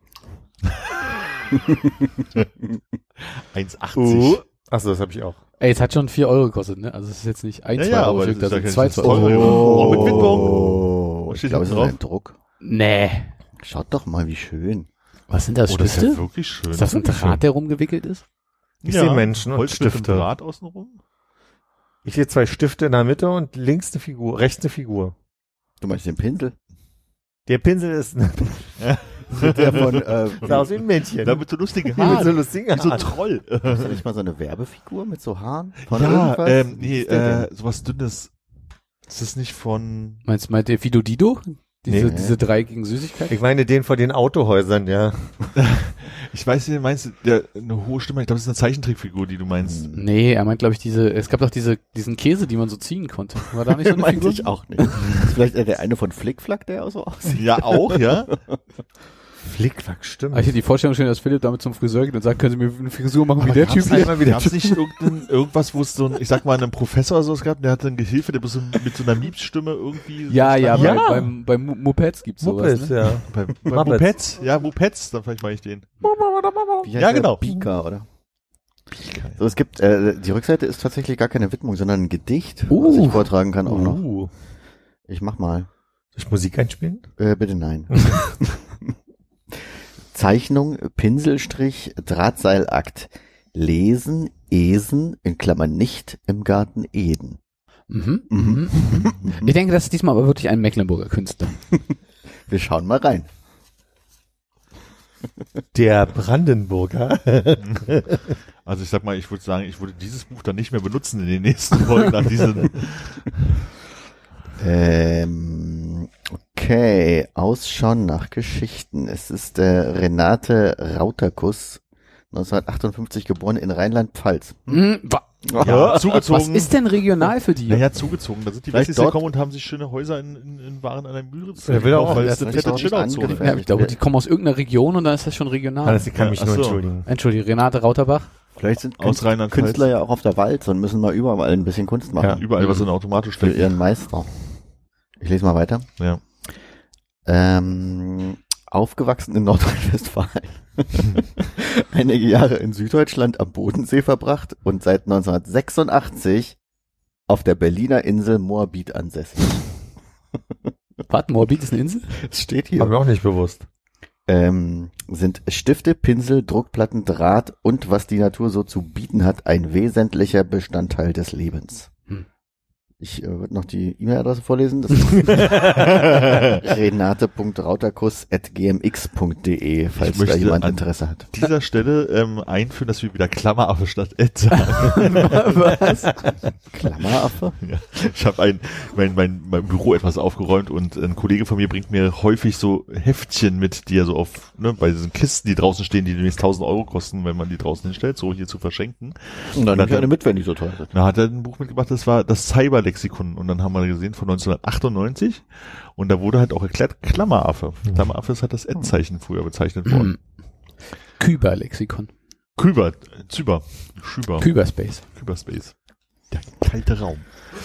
eins achtzig.
uh, achso, das habe ich auch.
Ey, es hat schon vier Euro gekostet, ne? Also es ist jetzt nicht ein,
Ja,
zwei
ja,
Euro
aber
Stück,
das
das
ist
sind
ja
zwei,
kein-
zwei
das ist
Euro.
Oh, mit Widmung.
Oh,
Was
ich
steht
glaube, es
hinten
ist
drauf?
ein Druck.
Nee.
Schaut doch mal, wie schön.
Was sind das,
Oh, das ist
Stifte?
ja wirklich schön.
Ist das ein Draht, der rumgewickelt ist?
Ich sehe Menschen und
Holz mit einem
Stifte.
Draht außenrum?
Ich sehe zwei Stifte in der Mitte und links eine Figur, rechts eine Figur.
Du meinst den Pinsel?
Der Pinsel ist ein
Der von, äh,
sah aus wie ein Mädchen.
Da mit so lustigen
Mit so
Haaren.
lustigen
Wie so ein
Haaren.
Troll.
ist das nicht mal so eine Werbefigur mit so Haaren? Von
Ja,
irgendwas?
ähm,
Wie
nee,
ist der
äh, sowas Dünnes. Ist das nicht von...
Meinst, meint der Fido Dido? Diese,
Nee.
diese dreieckigen Süßigkeiten?
Ich meine den vor den Autohäusern, ja.
Ich weiß nicht, meinst du, der, eine hohe Stimme, ich glaube, das ist eine Zeichentrickfigur, die du meinst.
Nee, er meint, glaube ich, diese, es gab doch diese, diesen Käse, die man so ziehen konnte. War da nicht so eine
Meinte
Figur?
ich auch nicht. Ist vielleicht äh, der eine von Flickflack, der auch so aussieht?
Ja, auch, ja.
Flickflack, stimmt.
Aber ich hätte die Vorstellung schon, dass Philipp damit zum Friseur geht und sagt, können Sie mir eine Frisur machen wie der Typ
gab's
hier?
nicht, gab's nicht irgendein, irgendwas, wo es so ein, ich sag mal, einen Professor oder sowas gab, der hatte einen Gehilfe, der bloß so mit so einer Miepsstimme irgendwie...
Ja,
so
ja,
schnell-
bei,
Ja.
beim, beim Mu- Mopeds gibt's sowas,
Muppets,
ne?
ja.
Bei, bei
Muppets.
Mopeds? Ja, Mopeds, dann vielleicht meine ich den.
Wie heißt
Ja,
der?
genau.
Pika, oder? So, es gibt, äh, die Rückseite ist tatsächlich gar keine Widmung, sondern ein Gedicht, was
Uh.
ich vortragen kann auch noch.
Uh.
Ich mach mal.
ich Musik einspielen?
Äh, bitte nein. Zeichnung, Pinselstrich, Drahtseilakt. Lesen, Esen, in Klammern nicht, im Garten Eden.
Mhm. Mhm. Ich denke, das ist diesmal aber wirklich ein Mecklenburger Künstler.
Wir schauen mal rein.
Der Brandenburger.
Also ich sag mal, ich würde sagen, ich würde dieses Buch dann nicht mehr benutzen in den nächsten Folgen nach diesen.
Ähm, okay, Ausschauen nach Geschichten. Es ist der Renate Rauterkus, neunzehnhundertachtundfünfzig geboren in Rheinland-Pfalz.
Mhm. wa-
Ja, zugezogen.
Was ist denn regional für die?
Naja, zugezogen. Da sind die
Vielleicht
Wessis
dort-
gekommen und haben sich schöne Häuser in, in, in Waren an der Mühle
Er will auch,
weil
der
es
ist
eine
nicht
fette
auch nicht
Chillout-Zone.
angefärbt.
Ja, ich glaube, die kommen aus irgendeiner Region und dann ist das schon regional.
Hannes, ich kann
Ja,
mich
ach
nur
so.
entschuldigen.
Entschuldige, Renate Rauterbach.
Vielleicht sind
Aus
Künst-
Rheinland-Pfalz.
Künstler ja auch auf der Walz und müssen mal überall ein bisschen Kunst machen.
Ja.
Überall, was in automatisch
Für
steckt.
ihren Meister. Ich lese mal weiter.
Ja.
Ähm, aufgewachsen in Nordrhein-Westfalen. Einige Jahre in Süddeutschland am Bodensee verbracht und seit neunzehnhundertsechsundachtzig auf der Berliner Insel Moabit ansässig.
Warte, Moabit ist eine Insel?
Es steht
War
hier.
mir auch nicht bewusst.
Ähm, sind Stifte, Pinsel, Druckplatten, Draht und was die Natur so zu bieten hat, ein wesentlicher Bestandteil des Lebens.
Hm.
Ich äh, würde noch die E-Mail-Adresse vorlesen. Das ist renate punkt rauterkus at g m x punkt d e, falls da
möchte
jemand
an-
Interesse hat.
Dieser Stelle ähm, einführen, dass wir wieder Klammeraffe statt Ed sagen.
Was?
Klammeraffe?
Ja. Ich habe ein mein, mein, mein Büro etwas aufgeräumt und ein Kollege von mir bringt mir häufig so Heftchen mit, die er so auf, ne, bei diesen Kisten, die draußen stehen, die demnächst tausend Euro kosten, wenn man die draußen hinstellt, so hier zu verschenken.
Und dann
Na,
nehme ich eine mit, wenn die so teuer sind.
Da hat er ein Buch mitgebracht, das war das Cyberlexikon und dann haben wir gesehen von neunzehnhundertachtundneunzig und da wurde halt auch erklärt Klammeraffe. Klammeraffe ist halt das Ad-Zeichen früher bezeichnet worden.
Küber-Lexikon.
Küber, Zyber, Schüber,
Küberspace.
Küberspace. Der kalte Raum.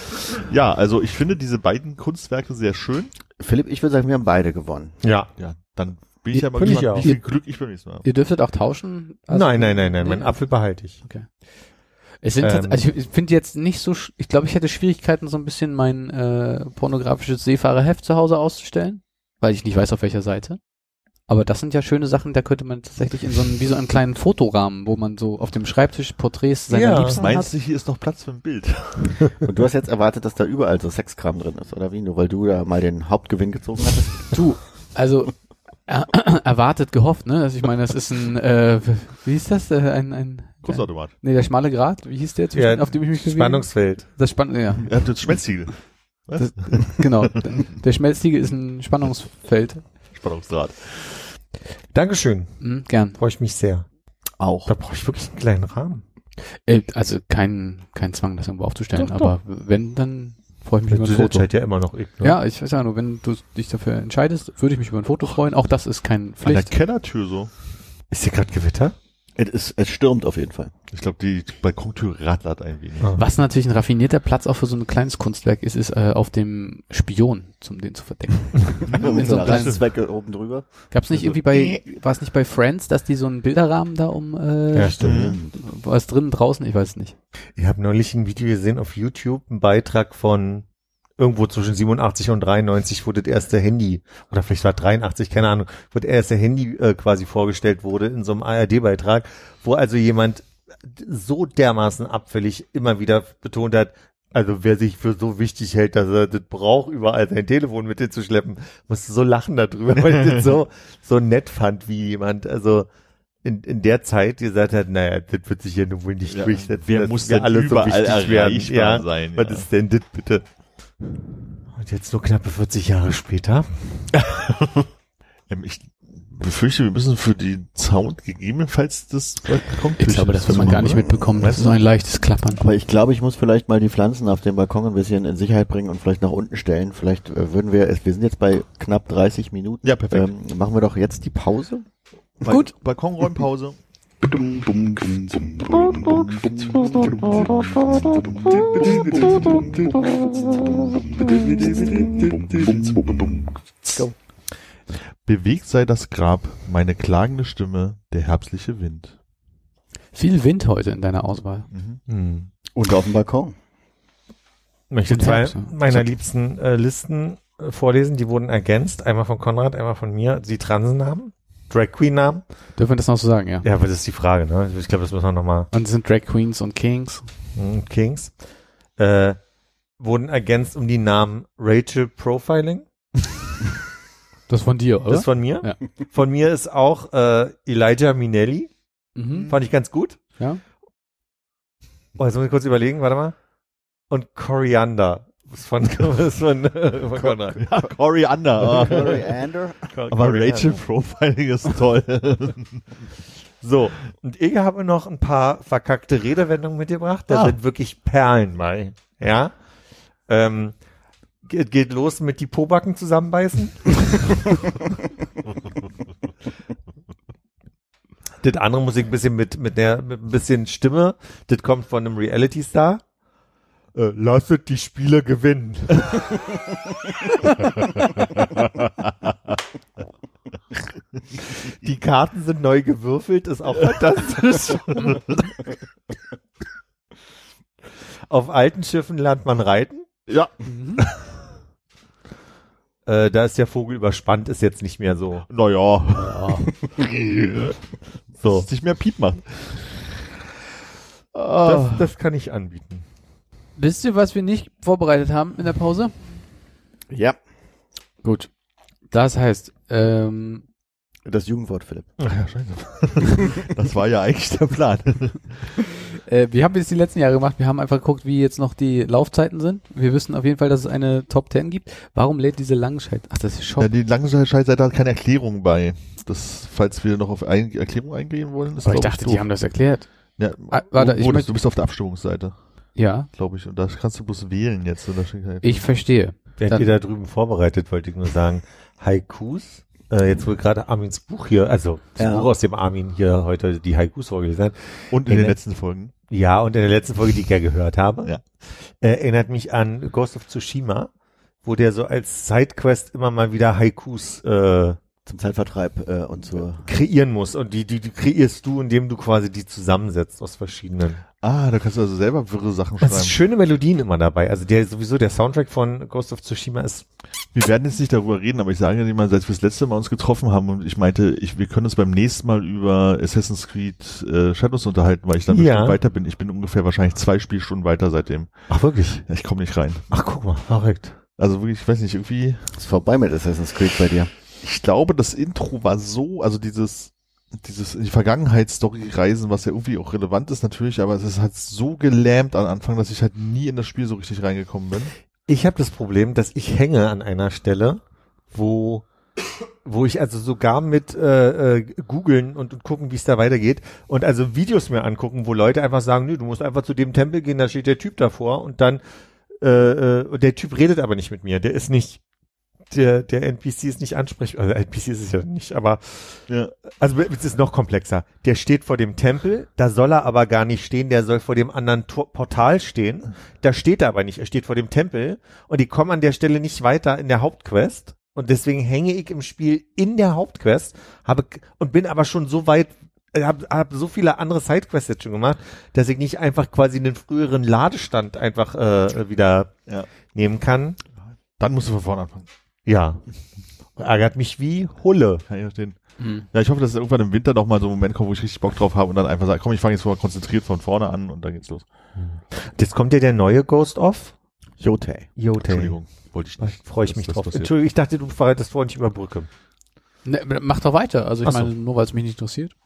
Ja, also ich finde diese beiden Kunstwerke sehr schön.
Philipp, ich würde sagen, wir haben beide gewonnen.
Ja.
Ja, dann bin ich ja mal
Finde ich
gespannt,
auch.
wie viel Glück ich beim nächsten Mal habe.
Ihr dürftet auch tauschen? Also-
Nein, nein, nein, nein,
Nee?
meinen Apfel behalte ich.
Okay. Es sind
Ähm.
tats- also ich finde jetzt nicht so, sch- ich glaube, ich hätte Schwierigkeiten, so ein bisschen mein äh, pornografisches Seefahrerheft zu Hause auszustellen, weil ich nicht weiß, auf welcher Seite. Aber das sind ja schöne Sachen, da könnte man tatsächlich in so einen, wie so einen kleinen Fotorahmen, wo man so auf dem Schreibtisch Porträts seiner
Ja.
Liebsten
Meinst
hat.
du, hier ist noch Platz für ein Bild?
Und du hast jetzt erwartet, dass da überall so Sexkram drin ist, oder wie? Nur weil du da mal den Hauptgewinn gezogen hattest?
Du, also äh, erwartet, gehofft, ne? Also ich meine, das ist ein, äh, wie hieß das? Äh, ein, ein,
Kunstautomat.
nee, der schmale Grat, wie hieß der, zwischen,
Ja,
auf dem ich mich bewege?
Spannungsfeld.
Das Spann, ja,
Er hat jetzt Schmelztiegel. Was?
genau. Der Schmelztiegel ist ein Spannungsfeld.
Spannungsdraht.
Dankeschön.
Mhm, gern.
Freue ich mich sehr.
Auch.
Da brauche ich wirklich einen kleinen Rahmen.
Äh, also kein, kein Zwang, das irgendwo aufzustellen,
Doch,
aber wenn, dann freue ich mich
Du
über ein Foto.
entscheidet ja immer noch ich. Ne?
Ja, ich weiß ja nur, wenn du dich dafür entscheidest, würde ich mich über ein Foto freuen. Auch das ist kein
An der
Pflicht.
Kellertür so.
Ist hier gerade Gewitter?
Es, ist, es stürmt auf jeden Fall.
Ich glaube, die Balkontür radlert ein wenig.
Ah.
Was natürlich ein raffinierter Platz auch für so ein kleines Kunstwerk ist, ist äh, auf dem Spion, um den zu verdecken.
Mit
so
so
einem kleinen-
Zwecke oben drüber.
Gab's nicht irgendwie bei, war es nicht bei Friends, dass die so einen Bilderrahmen da um, äh,
Ja, stimmt.
war es drinnen, draußen? Ich weiß es nicht.
Ich habe neulich ein Video gesehen auf YouTube, einen Beitrag von irgendwo zwischen siebenundachtzig und dreiundneunzig, wo das erste Handy, oder vielleicht war dreiundachtzig, keine Ahnung, wo das erste Handy äh, quasi vorgestellt wurde in so einem A R D-Beitrag, wo also jemand so dermaßen abfällig immer wieder betont hat, also wer sich für so wichtig hält, dass er das braucht, überall sein Telefon mit dir zu schleppen, musste so lachen darüber, weil ich das so, so nett fand, wie jemand, also in, in der Zeit gesagt hat, naja, das wird sich hier nur wohl nicht
Ja,
durchsetzen.
wer
dass
muss
wir
denn
alle
überall
so wichtig werden.
erreichbar
Ja,
sein,
was
ja.
ist denn das bitte? Und jetzt nur knappe vierzig Jahre später.
Ähm, ich befürchte, wir müssen für den Sound gegebenenfalls das Balkontür.
Ich glaube, das wird man gar nicht mitbekommen. Das ist so ein leichtes Klappern.
Aber ich glaube, ich muss vielleicht mal die Pflanzen auf dem Balkon ein bisschen in Sicherheit bringen und vielleicht nach unten stellen. Vielleicht äh, würden wir, wir sind jetzt bei knapp dreißig Minuten.
Ja, perfekt.
Ähm, machen wir doch jetzt die Pause.
Gut. Balkonräumpause.
Go.
Bewegt sei das Grab, meine klagende Stimme, der herbstliche Wind.
Viel Wind heute in deiner Auswahl.
Mhm.
Hm.
Und auf dem Balkon.
Ich möchte
Und
zwei
Herbst, ja.
meiner liebsten äh, Listen äh, vorlesen, die wurden ergänzt. Einmal von Konrad, einmal von mir. Die Transennamen, Drag Queen Namen.
Dürfen wir das noch so sagen, ja?
Ja, aber das ist die Frage, ne? Ich glaube, das müssen wir nochmal.
Und es sind Drag Queens und Kings.
Kings. Äh, wurden ergänzt um die Namen Rachel Profiling.
Das von dir, oder?
Das ist von mir.
Ja.
Von mir ist auch äh, Elijah Minelli.
Mhm.
Fand ich ganz gut.
Ja.
Oh, jetzt muss ich kurz überlegen, warte mal. Und Coriander. Das ist von, das ist von, äh, von Konrad.
Ja, Coriander.
Coriander.
Aber Rachel Profiling ist toll.
So, und ich habe noch ein paar verkackte Redewendungen mitgebracht. Da
Ah.
sind wirklich Perlen bei. Ja. Ähm, geht, geht los mit die Pobacken zusammenbeißen. Das andere muss ich ein bisschen mit, mit, der, mit ein bisschen Stimme. Das kommt von einem Reality-Star. Äh, lasset die Spieler gewinnen. Die Karten sind neu gewürfelt, ist auch fantastisch. Auf alten Schiffen lernt man reiten.
Ja.
Äh, da ist der Vogel überspannt, ist jetzt nicht mehr so.
Naja.
So.
Dass es nicht mehr Piep macht.
Das,
Ah.
das kann ich anbieten.
Wisst ihr, was wir nicht vorbereitet haben in der Pause?
Ja,
Gut. Das heißt, ähm,
das Jugendwort, Philipp.
Ach ja, scheiße. Das war ja eigentlich der Plan.
äh, wir haben jetzt die letzten Jahre gemacht, wir haben einfach geguckt, wie jetzt noch die Laufzeiten sind. Wir wissen auf jeden Fall, dass es eine Top zehn gibt. Warum lädt diese Langscheid? Ach, das ist Shop.
Ja, die Langscheid-Seite hat keine Erklärung bei. Das, falls wir noch auf ein Erklärung eingehen wollen, ist
Aber ich
glaub
dachte,
doof.
die haben das erklärt.
Ja,
Ah, warte,
wo,
ich
wo,
möchte-
du bist auf der Abstimmungsseite,
Ja,
glaube ich. Und da kannst du bloß wählen jetzt. Und da steht halt
ich verstehe.
Während
Dann-
ihr da drüben vorbereitet, wollte ich nur sagen, Haikus, äh, jetzt wohl gerade Armins Buch hier, also das
Ja.
Buch, aus dem Armin hier heute die Haikus vorgelesen hat.
Und in
in
den
der-
letzten Folgen.
Ja, und in der letzten Folge, die ich ja gehört habe,
Ja.
äh, erinnert mich an Ghost of Tsushima, wo der so als Sidequest immer mal wieder Haikus äh,
Zum Zeitvertreib äh, und zur...
kreieren muss. Und die, die, die kreierst du, indem du quasi die zusammensetzt aus verschiedenen.
Ah, da kannst du also selber wirre Sachen
Es ist
schreiben.
schöne Melodien immer dabei. Also der sowieso, der Soundtrack von Ghost of Tsushima ist,
Wir werden jetzt nicht darüber reden, aber ich sage dir mal, seit wir das letzte Mal uns getroffen haben und ich meinte, ich, wir können uns beim nächsten Mal über Assassin's Creed äh, Shadows unterhalten, weil ich dann
Ja.
bestimmt weiter bin. Ich bin ungefähr wahrscheinlich zwei Spielstunden weiter seitdem.
ach wirklich?
Ja, ich komme nicht rein.
Ach guck mal, verrückt.
Also wirklich, ich weiß nicht, irgendwie,
Ist vorbei mit Assassin's Creed bei dir.
ich glaube, das Intro war so, also dieses, dieses in die Vergangenheitsstory reisen, was ja irgendwie auch relevant ist natürlich, aber es ist halt so gelähmt am Anfang, dass ich halt nie in das Spiel so richtig reingekommen bin.
Ich habe das Problem, dass ich hänge an einer Stelle, wo wo ich also sogar mit äh, äh, googeln und, und gucken, wie es da weitergeht und also Videos mir angucken, wo Leute einfach sagen, nö, du musst einfach zu dem Tempel gehen, da steht der Typ davor und dann äh, äh, und der Typ redet aber nicht mit mir, der ist nicht der der N P C ist nicht ansprechbar, also N P C ist es ja nicht, aber
Ja.
also es ist noch komplexer. Der steht vor dem Tempel, da soll er aber gar nicht stehen, der soll vor dem anderen Tor Portal stehen. Da steht er aber nicht, er steht vor dem Tempel und die kommen an der Stelle nicht weiter in der Hauptquest und deswegen hänge ich im Spiel in der Hauptquest, habe und bin aber schon so weit, habe hab so viele andere Sidequests jetzt schon gemacht, dass ich nicht einfach quasi den früheren Ladestand einfach äh, wieder
Ja.
nehmen kann.
Dann musst du von vorne anfangen.
Ja, ärgert mich wie Hulle.
Kann ich verstehen.
Hm.
Ja, ich hoffe, dass irgendwann im Winter noch mal so ein Moment kommt, wo ich richtig Bock drauf habe und dann einfach sage, komm, ich fange jetzt mal konzentriert von vorne an und dann geht's los.
Jetzt kommt ja der neue Ghost of
Yotei.
Yotei.
Entschuldigung, wollte ich nicht.
Freue ich
dass
mich
das
drauf.
passiert.
Entschuldigung, ich dachte, du verrätst vorhin nicht über Brücke.
Ne, mach doch weiter. Also ich
Ach so.
meine, nur weil es mich nicht interessiert.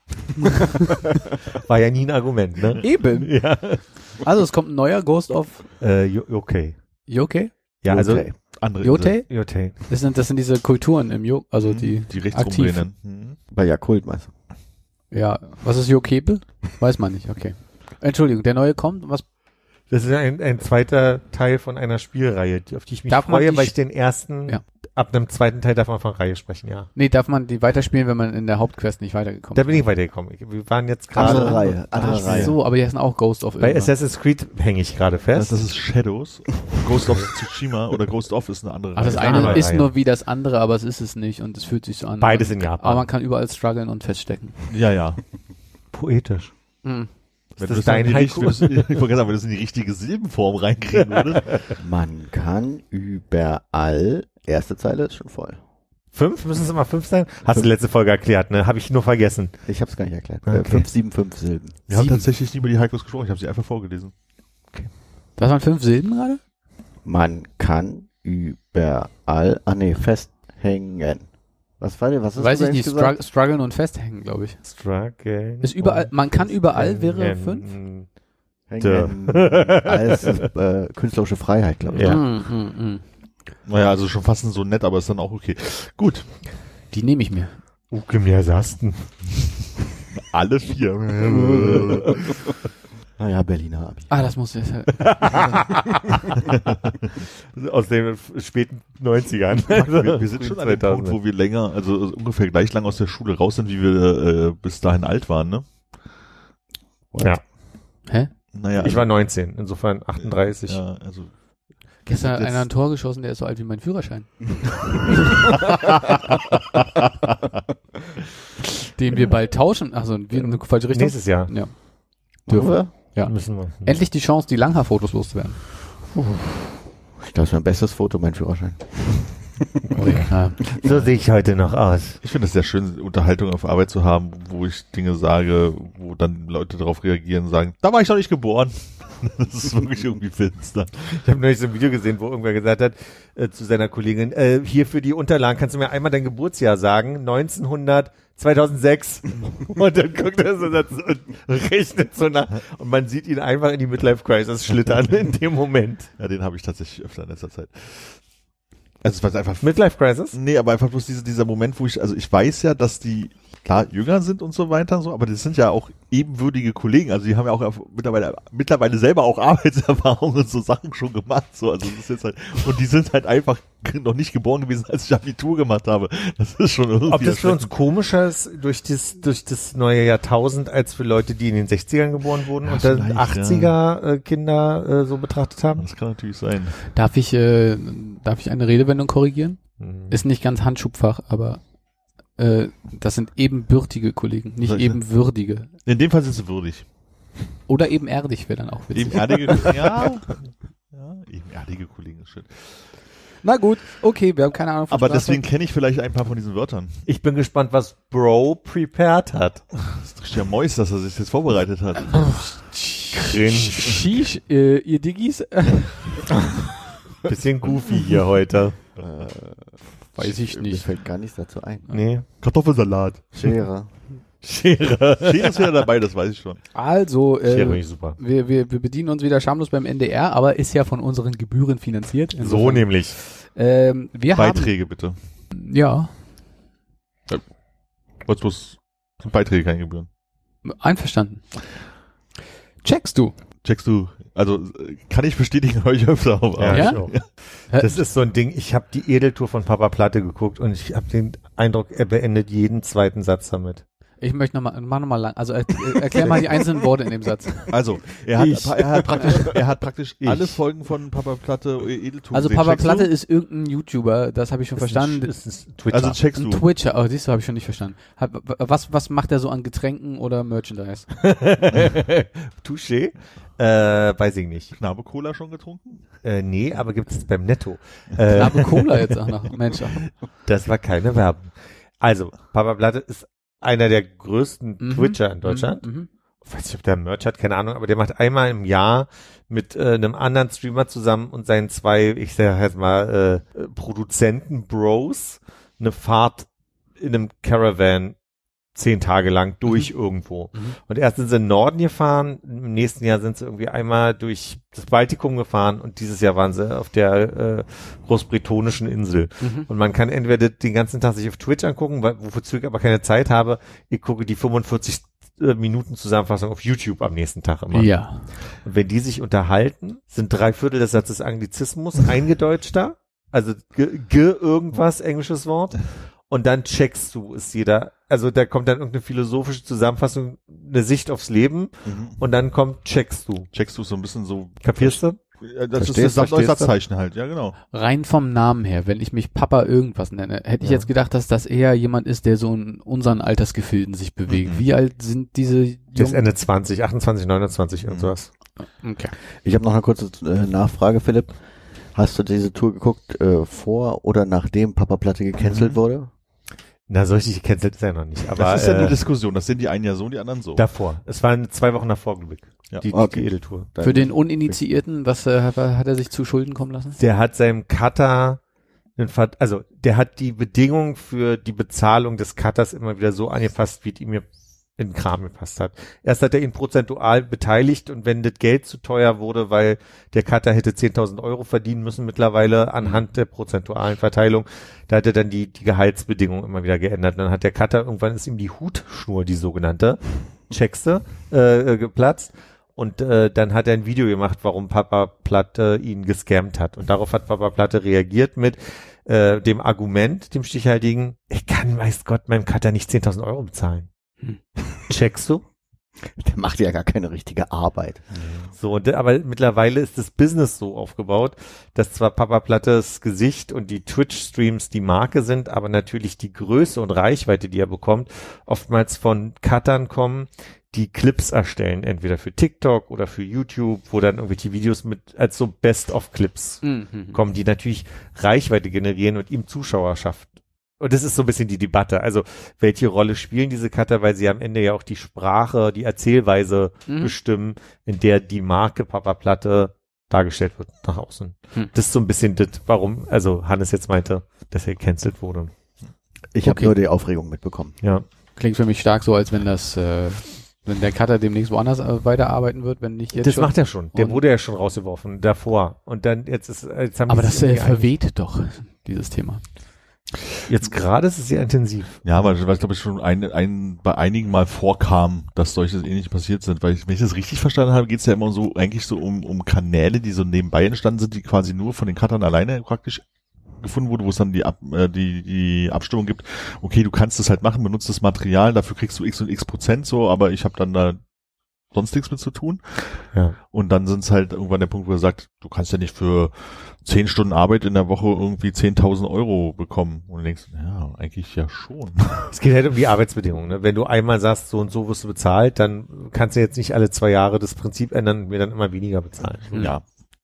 War ja nie ein Argument, ne?
Eben.
Ja.
Also es kommt ein neuer Ghost of
Äh, Jo- okay.
Yoke.
Ja, also
Yotei.
Andere
Yote?
Yotei.
Das sind, das sind diese Kulturen im Jo, also
Insel.
die,
die rechts
aktiv.
rumrennen. Mhm.
Bei Yakult, meinst du?
Ja, was ist Jokebel? Weiß man nicht, okay. Entschuldigung, der neue kommt, was,
Das ist ein, ein zweiter Teil von einer Spielreihe, die- auf die ich mich
Darf man
freue,
die
weil
Sch-
ich den ersten,
Ja.
ab einem zweiten Teil darf man von Reihe sprechen, ja.
nee, darf man die weiterspielen, wenn man in der Hauptquest nicht weitergekommen
Da bin ich weitergekommen. Ich- Wir waren jetzt
Andere
gerade
Reihe, andere
Ach
Reihe.
so, aber die heißen auch Ghost of
bei
irgendwas.
Assassin's Creed hänge ich gerade
Das,
fest.
das ist Shadows. Ghost of Tsushima oder Ghost of ist eine andere.
Ach, das
Reihe.
eine
andere
ist
Reihe.
nur wie das andere, aber es ist es nicht und es fühlt sich so an.
Beides in
Aber
Japan.
man kann überall strugglen und feststecken.
Ja, ja.
Poetisch.
Mhm.
Wenn
das
du das
dein
in die richt-
Haiku?
wenn du das- Ich wollte gerade sagen, wenn du das in die richtige Silbenform reinkriegen würdest.
Man kann überall Erste Zeile ist schon voll.
Fünf? Müssen es immer fünf sein? Hast du letzte Folge erklärt, ne? Habe ich nur vergessen.
Ich habe es gar nicht erklärt.
Okay.
Äh, fünf, sieben, fünf Silben.
Wir haben
Sieben.
tatsächlich nie über die Haikus gesprochen, ich habe sie einfach vorgelesen.
Was waren fünf Silben gerade?
Man kann überall, ah nee, festhängen. Was war denn, was hast
Weiß
du
ich
eigentlich
nicht,
gesagt?
strugg- struggeln und festhängen, glaube ich.
Struggle.
Ist überall, man kann überall wäre fünf?
Hängen als äh, künstlerische Freiheit, glaube ich.
Ja.
Mm, mm, mm.
Naja, also schon fast so nett, aber ist dann auch okay. Gut.
Die nehme ich mir.
Uke mir Sasten.
Alle vier.
Naja, Berliner Abi.
Ah, das muss jetzt.
Aus den späten neunzigern.
wir, wir sind schon an dem Punkt, wo wir länger, also ungefähr gleich lang aus der Schule raus sind, wie wir äh, bis dahin alt waren, ne?
Ja.
Hä?
Naja,
Ich war neunzehn, insofern achtunddreißig.
ja, also
Gestern hat
jetzt-
einer ein Tor geschossen, der ist so alt wie mein Führerschein. Den wir bald tauschen. Achso, wir in eine falsche Richtung.
Nächstes Jahr
Ja.
Dürfen wir?
Ja.
müssen wir.
Endlich die Chance, die Langhaar-Fotos loszuwerden.
Ich glaube, es ist mein bestes Foto, mein Führerschein.
Oh, ja.
So sehe ich heute noch aus.
ich finde es sehr schön, Unterhaltung auf Arbeit zu haben, wo ich Dinge sage, wo dann Leute darauf reagieren und sagen, da war ich noch nicht geboren. Das ist wirklich irgendwie finster.
Ich habe neulich so ein Video gesehen, wo irgendwer gesagt hat äh, zu seiner Kollegin, äh, hier für die Unterlagen, kannst du mir einmal dein Geburtsjahr sagen? neunzehnhundert, zweitausendsechs. Und dann guckt er so dazu und rechnet so nach. Und man sieht ihn einfach in die Midlife-Crisis schlittern in dem Moment.
Ja, den habe ich tatsächlich öfter in letzter Zeit. Also es war einfach
Midlife-Crisis?
Nee, aber einfach bloß diese, dieser Moment, wo ich, also ich weiß ja, dass die klar jünger sind und so weiter, so, aber das sind ja auch ebenwürdige Kollegen, also die haben ja auch mittlerweile, mittlerweile selber auch Arbeitserfahrung und so Sachen schon gemacht, so, also das ist jetzt halt, und die sind halt einfach noch nicht geboren gewesen, als ich Abitur gemacht habe. Das ist schon irgendwie.
Ob das für uns komischer ist durch das, durch das neue Jahrtausend als für Leute, die in den sechzigern geboren wurden
Ja,
und dann
vielleicht,
achtziger äh, Kinder äh, so betrachtet haben?
Das kann natürlich sein.
Darf ich, äh, darf ich eine Redewendung korrigieren?
Mhm.
Ist nicht ganz Handschubfach, aber äh, das sind ebenbürtige Kollegen, nicht
Solche.
ebenwürdige.
In dem Fall sind sie würdig.
Oder ebenerdig wäre dann auch witzig.
Ebenerdige Kollegen, ja. Ja, ebenerdige Kollegen ist schön.
Na gut, okay, wir haben keine Ahnung von
Aber
Strafe.
deswegen kenne ich vielleicht ein paar von diesen Wörtern.
Ich bin gespannt, was Bro prepared hat.
Das ist doch der Mäus, dass er sich jetzt vorbereitet hat.
Cringe.
Sheesh, äh, ihr Diggis?
Bisschen goofy hier heute.
Weiß ich
Mir
nicht.
fällt gar nichts dazu ein.
Nee.
Kartoffelsalat.
Schere.
Schere.
Schere ist wieder dabei, das weiß ich schon.
Also,
Schere finde
äh,
ich super.
wir, wir, wir bedienen uns wieder schamlos beim N D R, aber ist ja von unseren Gebühren finanziert.
So
Insofern,
nämlich.
Ähm, wir
Beiträge bitte.
haben, ja,
Wolltest bloß sind Beiträge, keine Gebühren.
einverstanden. Checkst du?
Checkst du, also äh, kann ich bestätigen, höre ich öfter auf.
Ja,
Ja?
ich auch. Das ist so ein Ding, ich habe die Edeltour von Papa Platte geguckt und ich habe den Eindruck, er beendet jeden zweiten Satz damit.
Ich möchte nochmal, mach nochmal lang, also er, erklär mal die einzelnen Worte in dem Satz.
Also, er hat,
Ich.
er hat praktisch, er hat praktisch
Ich.
alle Folgen von Papa Platte Edeltour
Also
gesehen.
Papa
Checkst
Platte
du?
ist irgendein YouTuber, das habe ich schon verstanden.
Ist ein, ist ein Twitcher.
Also checkst
Ein
du.
Twitcher, oh, siehst du, habe ich schon nicht verstanden. Hat, was, was macht er so an Getränken oder Merchandise?
Touché. Äh, weiß ich nicht.
Knabe Cola schon getrunken?
Äh, nee, aber gibt es beim Netto. Äh,
Knabe Cola jetzt auch noch. Mensch.
das war keine Werbung. Also, Papa Platte ist einer der größten
Mhm.
Twitcher in Deutschland.
Mhm.
Ich weiß nicht, ob der Merch hat, keine Ahnung, aber der macht einmal im Jahr mit äh, einem anderen Streamer zusammen und seinen zwei, ich sag jetzt mal, äh, Produzenten Bros eine Fahrt in einem Caravan zehn Tage lang durch irgendwo.
Mhm.
Und erst sind sie in den Norden gefahren, im nächsten Jahr sind sie irgendwie einmal durch das Baltikum gefahren und dieses Jahr waren sie auf der äh, großbretonischen Insel.
Mhm.
Und man kann entweder den ganzen Tag sich auf Twitch angucken, weil, wozu ich aber keine Zeit habe. Ich gucke die fünfundvierzig äh, Minuten Zusammenfassung auf YouTube am nächsten Tag immer.
Ja.
Und wenn die sich unterhalten, sind drei Viertel des Satzes Anglizismus, eingedeutschter, also ge, ge irgendwas, englisches Wort. Und dann checkst du, ist jeder, also da kommt dann irgendeine philosophische Zusammenfassung, eine Sicht aufs Leben
Mhm.
und dann kommt checkst du.
Checkst du so ein bisschen so.
Kapierst du?
Ja, das
Verstehst,
ist das
verstehst du?
Satzzeichen halt, ja genau.
Rein vom Namen her, wenn ich mich Papa irgendwas nenne, hätte ich
Ja.
jetzt gedacht, dass das eher jemand ist, der so in unseren Altersgefilden sich bewegt.
Mhm.
Wie alt sind diese
Der ist
jungen?
Ende zwanzig, achtundzwanzig, neunundzwanzig und
Mhm.
sowas.
Okay.
Ich habe noch eine kurze äh, Nachfrage, Philipp. Hast du diese Tour geguckt äh, vor oder nachdem Papa Platte gecancelt
Mhm.
wurde?
Na, so richtig gecancelt ist er noch nicht. Aber
Das ist ja eine
äh,
Diskussion. Das sehen die einen ja so und die anderen so.
davor. Es waren zwei Wochen davor, glaube ich.
Ja.
Die,
Okay.
die Edeltour.
Dann-
Für den Uninitiierten, was äh, hat, hat er sich zu Schulden kommen lassen?
Der hat seinem Cutter, einen Ver- also der hat die Bedingungen für die Bezahlung des Cutters immer wieder so angepasst, wie es ihm in den Kram gepasst hat. Erst hat er ihn prozentual beteiligt und wenn das Geld zu teuer wurde, weil der Cutter hätte zehntausend Euro verdienen müssen mittlerweile anhand der prozentualen Verteilung, da hat er dann die, die Gehaltsbedingungen immer wieder geändert. Und dann hat der Cutter, irgendwann ist ihm die Hutschnur, die sogenannte, checkste, äh, geplatzt. Und äh, dann hat er ein Video gemacht, warum Papa Platte ihn gescammt hat. Und darauf hat Papa Platte reagiert mit äh, dem Argument, dem stichhaltigen, ich kann, weiß Gott, meinem Cutter nicht zehntausend Euro bezahlen.
Hm.
Checkst du?
Der macht ja gar keine richtige Arbeit.
So, und, aber mittlerweile ist das Business so aufgebaut, dass zwar Papa Plattes Gesicht und die Twitch-Streams die Marke sind, aber natürlich die Größe und Reichweite, die er bekommt, oftmals von Cuttern kommen, die Clips erstellen, entweder für TikTok oder für YouTube, wo dann irgendwelche Videos mit als so Best-of-Clips
Mhm.
kommen, die natürlich Reichweite generieren und ihm Zuschauerschaft. Und das ist so ein bisschen die Debatte. Also, welche Rolle spielen diese Cutter, weil sie am Ende ja auch die Sprache, die Erzählweise
Mhm.
bestimmen, in der die Marke Papa Platte dargestellt wird nach außen.
Hm.
Das ist so ein bisschen das, warum, also Hannes jetzt meinte, dass er gecancelt wurde.
Ich habe
Okay.
nur die Aufregung mitbekommen.
Ja.
Klingt für mich stark so, als wenn das, äh, wenn der Cutter demnächst woanders äh, weiterarbeiten wird, wenn nicht jetzt
Das
schon.
macht er schon. Der
Und-
wurde ja schon rausgeworfen davor. Und dann jetzt ist, jetzt haben
Aber
die
das
sich
äh,
irgendwie einig-
verweht doch, dieses Thema.
Jetzt gerade ist es sehr intensiv.
Ja, weil, weil ich glaube, es schon ein, ein, bei einigen Mal vorkam, dass solche ähnlich passiert sind. Weil ich, wenn ich das richtig verstanden habe, geht es ja immer so eigentlich so um, um Kanäle, die so nebenbei entstanden sind, die quasi nur von den Cuttern alleine praktisch gefunden wurde, wo es dann die, Ab, äh, die, die Abstimmung gibt, okay, du kannst das halt machen, benutzt das Material, dafür kriegst du x und x Prozent so, aber ich habe dann da sonst nichts mit zu tun.
Ja.
Und dann sind es halt irgendwann der Punkt, wo er sagt, du kannst ja nicht für zehn Stunden Arbeit in der Woche irgendwie zehntausend Euro bekommen. Und du denkst, ja, eigentlich ja schon.
Es geht halt um die Arbeitsbedingungen. Ne? Wenn du einmal sagst, so und so wirst du bezahlt, dann kannst du jetzt nicht alle zwei Jahre das Prinzip ändern und mir dann immer weniger bezahlen.
Ja.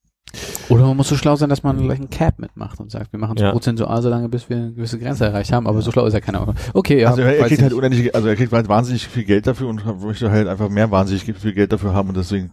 Oder man muss so schlau sein, dass man gleich einen Cap mitmacht und sagt, wir machen es
Ja.
prozentual so lange, bis wir eine gewisse Grenze erreicht haben, aber so schlau ist ja keiner. Okay, ja.
Also er, er
weiß
kriegt halt
nicht.
unendlich, also er kriegt halt wahnsinnig viel Geld dafür und möchte halt einfach mehr wahnsinnig viel Geld dafür haben und deswegen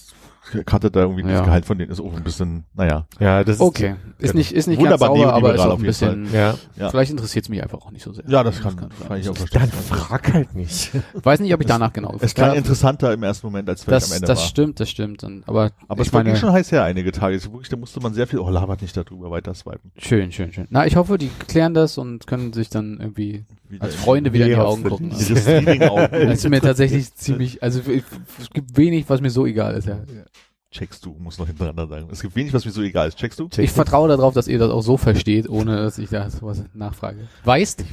äh, cuttet da irgendwie
Ja.
das Gehalt von denen ist auch ein bisschen, naja.
Ja, das ist
Okay, ist nicht, ist nicht
Wunderbar
ganz sauber, aber ist
neoliberal
auch
auf
ein
jeden
bisschen,
ja.
Ja.
vielleicht interessiert es mich einfach auch nicht so sehr.
Ja, das kann,
sein.
kann ich auch verstehen.
Dann frag halt nicht.
Weiß nicht, ob ich danach genau
Es klang
Ja,
interessanter im ersten Moment, als vielleicht
das,
am Ende
das
war.
stimmt, das stimmt. Und, aber
Aber
ich
es war
meine,
ging schon heiß her einige Tage. Jetzt wirklich, da musste man sehr viel, oh, labert nicht darüber, weiter swipen.
schön, schön, schön. Na, ich hoffe, die klären das und können sich dann irgendwie
Wieder
als
in-
Freunde wieder in die
Nee,
Augen
hoffentlich.
gucken.
Diese Streaming-Augen.
Das ist mir tatsächlich ziemlich, also es gibt wenig, was mir so egal ist. Ja.
Checkst du, muss noch hintereinander sagen. Es gibt wenig, was mir so egal ist. Checkst du?
Ich vertraue darauf, dass ihr das auch so versteht, ohne dass ich da sowas nachfrage. Weißt?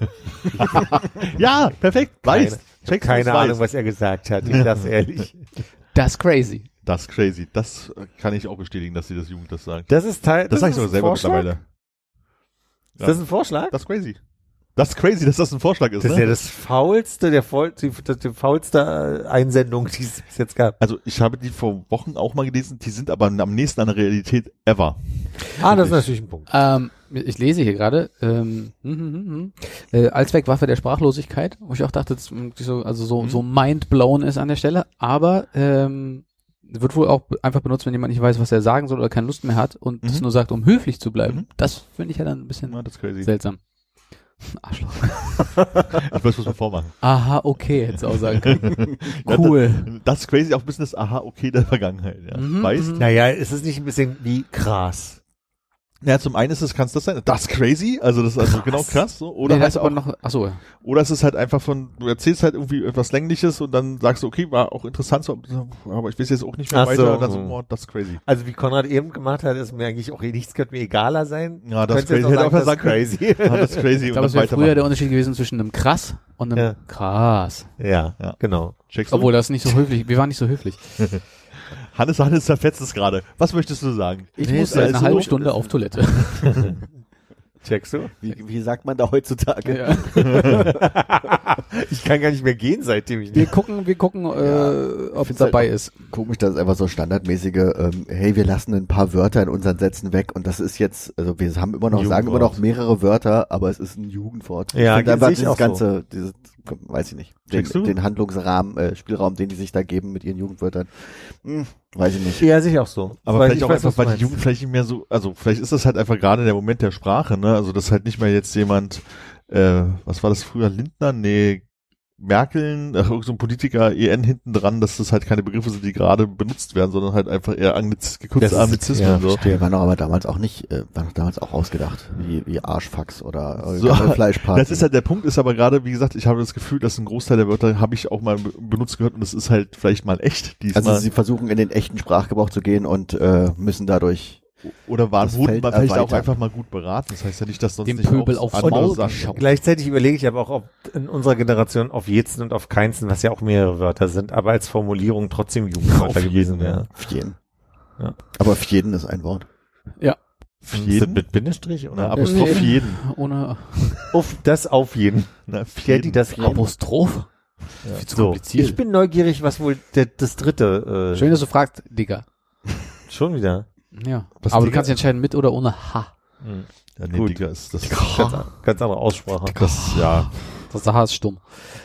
Ja, perfekt. Weiß.
Keine,
Checkst du,
keine
es
Ahnung,
weiß.
was er gesagt hat. Ich sag's ehrlich.
Das ist crazy.
Das ist crazy. Das äh, kann ich auch bestätigen, dass die das Jugend das sagt.
Das ist Teil.
Das sag ich
ist
sogar
ein
selber
Vorschlag?
mittlerweile.
Ist das ein Vorschlag?
Das ist crazy. Das ist crazy, dass das ein Vorschlag ist,
Das ist
ne?
ja das faulste, der faul, die, die, die faulste äh, Einsendung, die es bis jetzt gab.
Also ich habe die vor Wochen auch mal gelesen, die sind aber am nächsten an der Realität ever.
Ah, das ist natürlich ein Punkt.
Ähm, ich lese hier gerade, ähm, hm, hm, hm, hm. äh, Allzweckwaffe der Sprachlosigkeit, wo ich auch dachte, das so, also so,
Mhm.
so mindblown ist an der Stelle, aber ähm, wird wohl auch einfach benutzt, wenn jemand nicht weiß, was er sagen soll oder keine Lust mehr hat und
Mhm.
das nur sagt, um höflich zu bleiben.
Mhm.
Das finde ich ja dann ein bisschen
Ja, das ist crazy.
seltsam. Arschloch.
Ich weiß, was wir vormachen.
Aha, okay, hätte auch sagen können.
Ja,
Cool.
Das, das ist crazy, auch ein bisschen das Aha, okay der Vergangenheit. Ja.
Mhm,
Weißt?
mhm.
Naja, ist es nicht ein bisschen wie krass?
Ja, zum einen ist es, kann es das sein, das ist crazy, also das ist also
Krass.
genau krass, so. Oder
Nee,
halt
das aber
auch,
noch, achso,
oder es ist halt einfach von, du erzählst halt irgendwie etwas Längliches und dann sagst du, okay, war auch interessant, so, aber ich weiß jetzt auch nicht mehr
Ach
weiter,
so.
und dann so, oh, das ist crazy.
Also wie Konrad eben gemacht hat, ist mir eigentlich auch nichts, könnte mir egaler sein.
Ja, das ist
Könntest
crazy.
jetzt
Hätte
auch
auch
sagen,
sagen
das ist
können.
crazy.
Ja, das ist crazy
ich
und
glaube,
dann
es wäre früher der
weitermachen.
Unterschied gewesen zwischen einem krass und einem
Ja.
krass.
Ja,
Ja.
genau.
Checkst du?
Obwohl das nicht so höflich, wir waren nicht so höflich.
Hannes, Hannes zerfetzt es gerade. Was möchtest du sagen?
Ich
Nee,
musste
also-
eine halbe Stunde auf Toilette.
Checkst du?
Wie, wie sagt man da heutzutage?
Ja.
Ich kann gar nicht mehr gehen, seitdem ich
Wir
nicht.
gucken, wir gucken, äh, ob es
find's halt
dabei
auch
ist.
Komisch, dass es einfach so standardmäßige, ähm, hey, wir lassen ein paar Wörter in unseren Sätzen weg und das ist jetzt, also wir haben immer noch, sagen immer noch mehrere Wörter, aber es ist ein Jugendwort.
Ja,
Ich finde einfach
sehe ich
dieses
auch so.
ganze, dieses, weiß ich nicht, den,
Checkst du?
den Handlungsrahmen, äh, Spielraum, den die sich da geben mit ihren Jugendwörtern, hm, weiß ich nicht.
Ja, sehe ich auch so.
Aber
Weil
vielleicht
ich
auch
weiß,
einfach,
was du
weil die
meinst.
Jugend vielleicht nicht mehr so, also vielleicht ist das halt einfach gerade der Moment der Sprache, ne? Also dass halt nicht mehr jetzt jemand, äh, was war das früher, Lindner? Nee, Merkeln, ach, irgend so ein Politiker, E N hinten dran, dass das halt keine Begriffe sind, die gerade benutzt werden, sondern halt einfach eher Angliz gekürzte
Das ist-
Anglizismen.
ja,
so.
Der war doch aber damals auch nicht, äh, war doch damals auch ausgedacht, wie, wie Arschfax oder äh,
So,
Fleischparty.
Das ist halt der Punkt, ist aber gerade, wie gesagt, ich habe das Gefühl, dass ein Großteil der Wörter habe ich auch mal be- benutzt gehört und es ist halt vielleicht mal echt diesmal.
Also sie versuchen in den echten Sprachgebrauch zu gehen und äh, müssen dadurch
Oder waren,
das
wurden
Feld
man vielleicht auch
erweitern.
einfach mal gut beraten. Das heißt ja nicht, dass sonst
Dem
nicht
Pöbel
auch
aufs
andere
Maul
Sachen-
geschaut.
Gleichzeitig überlege ich aber auch, ob in unserer Generation auf Jetzen und auf Keinsten, was ja auch mehrere Wörter sind, aber als Formulierung trotzdem Jugendwörter
Auf
gewesen
jeden,
wäre.
auf jeden.
Ja.
Aber auf jeden ist ein Wort.
Für
Ist
jeden?
das mit Bindestrich oder?
Na, Apostroph
Nee.
jeden.
Ohne
auf das auf jeden.
Na, für
Kennt die
jeden.
das?
Apostroph?
Ja.
Viel zu
So,
kompliziert.
ich bin neugierig, was wohl der, das dritte, äh,
Schön, dass du fragst, Digga.
schon wieder.
Ja.
Was
Aber du
Digga?
kannst dich entscheiden mit oder ohne H.
Hm.
Ja, nee,
Gut.
Digga, ist das,
Ganz, ganz andere Aussprache.
das, ja.
Das H ist stumm.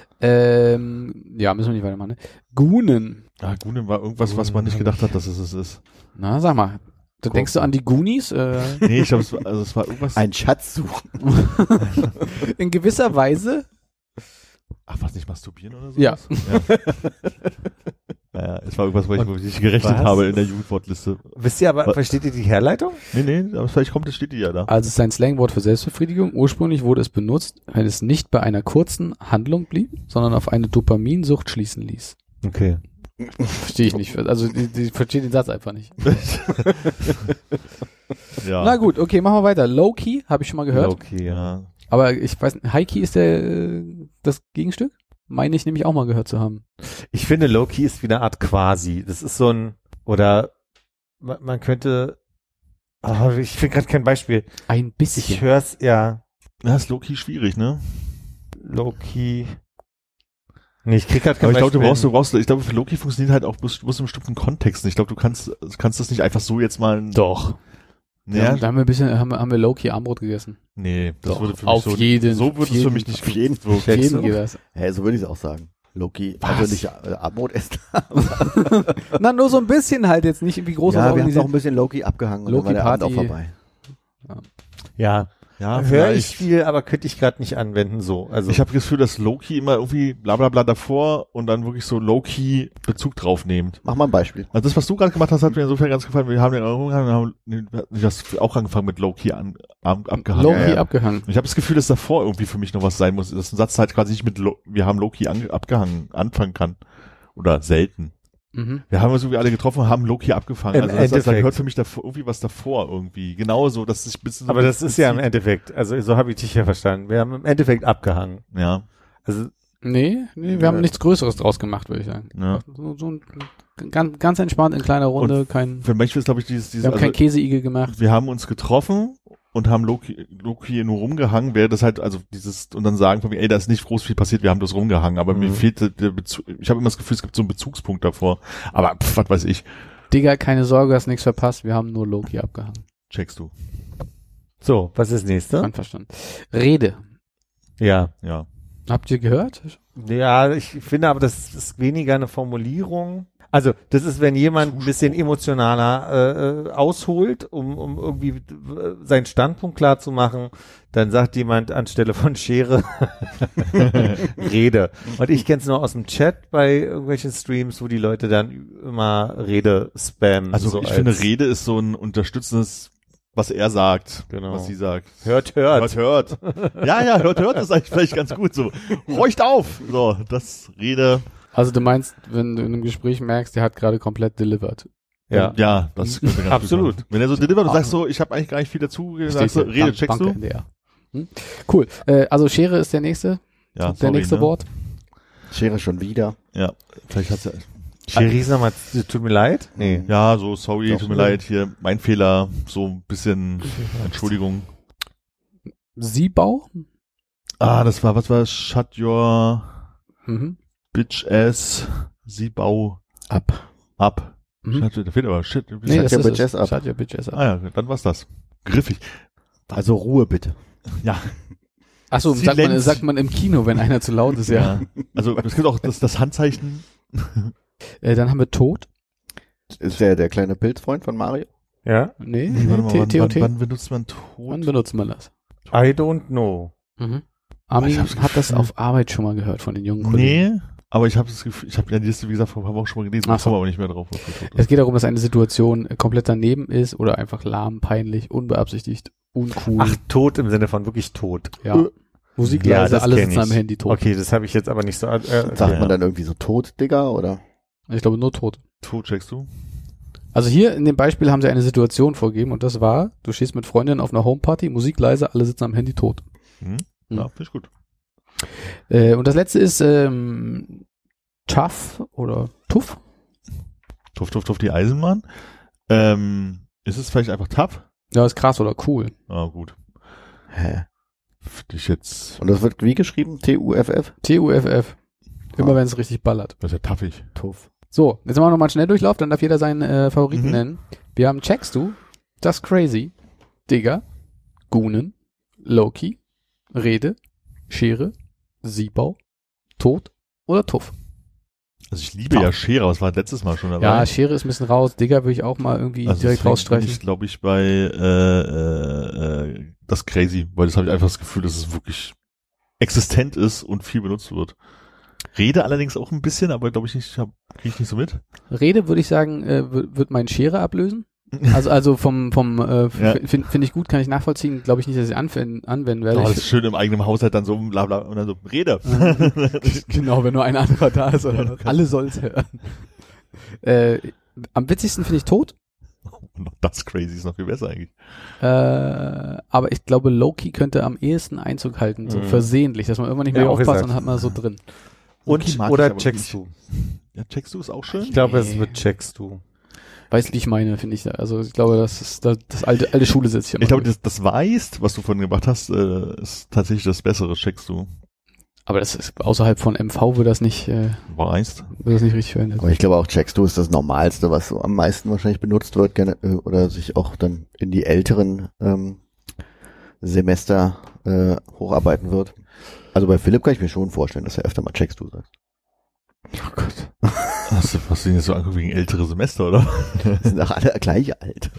Ähm, ja, müssen wir nicht weitermachen. Ne? Gunen.
Ja, Gunen war irgendwas, was man nicht gedacht hat, dass es es ist.
Na, sag mal. Du
Guck.
denkst du an die Goonies? Äh,
Nee, ich glaube, es war, also es war irgendwas.
Ein Schatz suchen.
in gewisser Weise.
Ach, was, nicht masturbieren oder so?
Ja.
ja. Naja, es war irgendwas, wo ich, wo ich nicht gerechnet
was?
habe in der Jugendwortliste.
Wisst ihr aber,
Was?
versteht ihr die Herleitung?
Nee, nee, aber vielleicht kommt, das steht die ja da.
Also es ist ein Slangwort für Selbstbefriedigung. Ursprünglich wurde es benutzt, wenn es nicht bei einer kurzen Handlung blieb, sondern auf eine Dopaminsucht schließen ließ.
Okay.
Verstehe ich nicht. Also die, die verstehe den Satz einfach nicht.
Ja.
Na gut, okay, machen wir weiter. Low-Key, habe ich schon mal gehört.
Okay, ja.
Ja.
Aber ich weiß nicht, High-Key ist der äh, das Gegenstück? Meine ich nämlich auch mal gehört zu haben.
Ich finde, Low-Key ist wie eine Art Quasi. Das ist so ein, oder man, man könnte, ah, ich finde gerade kein Beispiel.
Ein bisschen.
Ich höre es, ja,
Das ist low-key schwierig, ne?
Low-Key. Nee, ich krieg gerade kein
Aber ich glaube, du
Beispiel.
brauchst, du brauchst, ich glaube, für Loki funktioniert halt auch bloß, bloß in bestimmten Kontexten. Ich glaube, du kannst, du kannst das nicht einfach so jetzt mal.
Doch.
Nee,
Ja, da haben wir ein bisschen, haben wir, haben wir Low-Key Armbrot gegessen.
nee, das
Doch,
würde für
auf
mich so,
jeden-
so würde es
jeden-
für mich nicht
auf jeden-
wirken.
Auf jeden
du?
geht das.
Hä, so würde ich es auch sagen. Loki,
Was?
also nicht äh, Abmod essen.
Na, nur so ein bisschen halt jetzt nicht wie groß
Ja,
das
wir haben
organisiert.
noch ein bisschen Loki abgehangen und dann war der Abend auch
Loki-Party.
vorbei.
Ja,
Ja,
höre ich
vielleicht.
viel, aber könnte ich gerade nicht anwenden, so. Also,
Ich habe das Gefühl, dass Loki immer irgendwie bla bla bla davor und dann wirklich so Low-Key Bezug drauf nimmt.
Mach mal ein Beispiel.
Also das, was du gerade gemacht hast, hat mir insofern ganz gefallen. Wir haben den wir haben nee, du hast auch angefangen mit Low-Key an, ab, abgehangen.
Low-Key
Ja, ja.
abgehangen.
Ich habe das Gefühl, dass davor irgendwie für mich noch was sein muss, dass ein Satz halt quasi nicht mit Lo wir haben Loki an, abgehangen anfangen kann. Oder selten.
Mhm.
Wir haben uns irgendwie alle getroffen und haben Loki abgefangen.
Im
also das, das, da
Endeffekt.
gehört für mich davor, irgendwie was davor irgendwie. Genauso, dass ich ein bisschen so
aber das ist ja im
bezieht.
Endeffekt, also so habe ich dich ja verstanden. Wir haben im Endeffekt abgehangen.
Ja,
Also,
Nee, nee, wir haben
Ja.
nichts Größeres draus gemacht, würde ich sagen.
ja.
So, so ein, ganz, ganz entspannt in kleiner Runde, kein,
Für mich ist, glaube ich, dieses, dieses
wir haben
also,
kein Käseigel gemacht.
wir haben uns getroffen und haben Loki, Loki nur rumgehangen, wäre das halt, also dieses, und dann sagen von mir, ey, da ist nicht groß viel passiert, wir haben das rumgehangen, aber mir
Mhm.
fehlt der- der Bezug, ich habe immer das Gefühl, es gibt so einen Bezugspunkt davor, aber pff, was weiß ich,
Digga, keine Sorge, hast nichts verpasst, wir haben nur Loki abgehangen.
checkst du,
so, was ist das nächste?
Einverstanden. Rede.
Ja.
ja.
Habt ihr gehört?
Ja, ich finde aber, das ist weniger eine Formulierung. Also, das ist, wenn jemand ein bisschen emotionaler äh, äh, ausholt, um, um irgendwie äh, seinen Standpunkt klar zu machen, dann sagt jemand anstelle von Schere Rede. Und ich kenne es nur aus dem Chat bei irgendwelchen Streams, wo die Leute dann immer Rede spammen.
Also
so
ich
als
finde, Rede ist so ein unterstützendes, was er sagt,
Genau.
was sie sagt.
Hört, hört.
Hört, hört. Ja, ja, hört, hört ist eigentlich vielleicht ganz gut so. Horcht auf! So, das Rede.
Also du meinst, wenn du in einem Gespräch merkst, der hat gerade komplett delivered.
Ja.
Ja, das könnte ganz
Absolut.
gut sein. Wenn er so delivert und sagst so, ich habe eigentlich gar nicht viel dazu gesagt, so,
Steht
Rede,
Bank-
checkst
Bank
du?
N D R. Hm? Cool. Äh, also Schere ist der nächste,
Ja,
der
sorry,
nächste
ne?
Wort.
Schere schon wieder.
Ja, vielleicht hat's ja.
Cherise nochmal, tut mir leid? Nee.
Ja, so sorry,
Doch,
tut mir
ne?
leid, hier mein Fehler, so ein bisschen Entschuldigung.
Siebau?
Ah, das war, was war das? Shut your
Mhm.
bitch ass Siebau
Ab.
ab.
Mhm.
Shut, da fehlt aber shit.
Nee,
Shut
das
your
ist
bitches
es.
up.
Shut your bitches up.
Ah ja, dann war's das. Griffig.
Also Ruhe bitte.
Ja.
Achso, sagt man,
Silenz.
sagt man im Kino, wenn einer zu laut ist, ja.
Also es gibt auch das, das Handzeichen.
Äh, dann haben wir Tod.
Ist der der kleine Pilzfreund von Mario?
Ja?
Nee,
Nee, warte mal,
T-
wann,
T O
wann,
T.
wann benutzt man Tod?
Wann benutzt man das?
I don't know.
Mhm. Armin
Ich hab's
hat das
Gefühl-
auf Arbeit schon mal gehört von den jungen Kollegen.
Nee, aber ich habe das Gefühl, ich habe ja die Liste, wie gesagt, vor ein paar Wochen schon mal gelesen,
Ach
ich
so.
komme aber nicht mehr drauf. Was für Tod
Es
ist.
geht darum, dass eine Situation komplett daneben ist oder einfach lahm, peinlich, unbeabsichtigt, uncool.
Ach, tot im Sinne von wirklich tot.
ja. Musik
Ja,
leise,
das
alle
kenn
sitzen
ich.
am Handy tot.
Okay, das habe ich jetzt aber nicht so. Äh,
Sagt
ja.
man dann irgendwie so tot, Digga, oder?
Ich glaube nur tot.
Tod checkst du?
Also hier in dem Beispiel haben sie eine Situation vorgegeben und das war, du stehst mit Freundinnen auf einer Homeparty, Musik leise, alle sitzen am Handy tot.
Hm?
Mhm.
Ja, finde ich gut.
Äh, und das letzte ist ähm, tough oder tuff.
Tuff, tuff, tuff, die Eisenbahn. Ähm, ist es vielleicht einfach tough?
Ja, ist krass oder cool.
Ah, gut.
Hä?
Finde ich jetzt,
Und das wird wie geschrieben? T U F F?
T U F F. Immer
Ah.
wenn es richtig ballert.
das ist ja taffig.
Tuff.
So, jetzt machen wir nochmal einen Schnelldurchlauf, dann darf jeder seinen äh, Favoriten
Mhm.
nennen. Wir haben Checkst du, Das Crazy, Digger, Gunen, Loki, Rede, Schere, Siebau, Tod oder Tuff.
Also ich liebe
Tough.
ja Schere, aber es war letztes Mal schon dabei.
Ja, Schere ist ein bisschen raus, Digger würde ich auch mal irgendwie
also
direkt
deswegen bin
rausstreichen.
ich, glaube ich, bei äh, äh, äh, das Crazy, weil das habe ich einfach das Gefühl, dass es wirklich existent ist und viel benutzt wird. Rede allerdings auch ein bisschen, aber glaube ich nicht, kriege ich nicht so mit.
Rede würde ich sagen, äh, wird, wird mein Schere ablösen. Also also vom vom äh,
Ja.
finde find ich gut, kann ich nachvollziehen. Glaube ich nicht, dass ich anwenden, anwenden werde.
Oh, das
Ich,
ist schön im eigenen Haushalt dann so bla bla und dann so Rede.
genau, wenn nur ein anderer da ist. Oder was. Alle sollen es hören. Äh, am witzigsten finde ich Tod.
Und noch das Crazy ist noch viel besser eigentlich.
Äh, aber ich glaube, Loki könnte am ehesten Einzug halten, so
Mhm.
versehentlich, dass man irgendwann nicht
Ja,
mehr
auch
aufpasst
gesagt.
und hat man so drin.
Und
Okay, mag ich
oder
aber
checkst
nicht.
du?
Ja, checkst du ist auch schön.
Ich glaube, es
Nee.
wird checkst du.
Weißt, wie ich meine, finde ich. Also ich glaube, das ist das, das alte alte Schule sitzt hier.
Ich glaube,
immer
das, das weißt, was du vorhin gemacht hast, äh, ist tatsächlich das Bessere, checkst du.
durch. Aber das ist außerhalb von M V wird das nicht, äh,
Weißt.
wird das nicht richtig verwendet.
Aber ich glaube auch checkst du ist das Normalste, was so am meisten wahrscheinlich benutzt wird, gerne, äh, oder sich auch dann in die älteren ähm, Semester äh, hocharbeiten wird. Also bei Philipp kann ich mir schon vorstellen, dass er öfter mal checkst du sagst.
Oh Gott.
Hast du, hast du ihn jetzt so angeguckt wegen ältere Semester, oder?
Die sind auch alle gleich alt.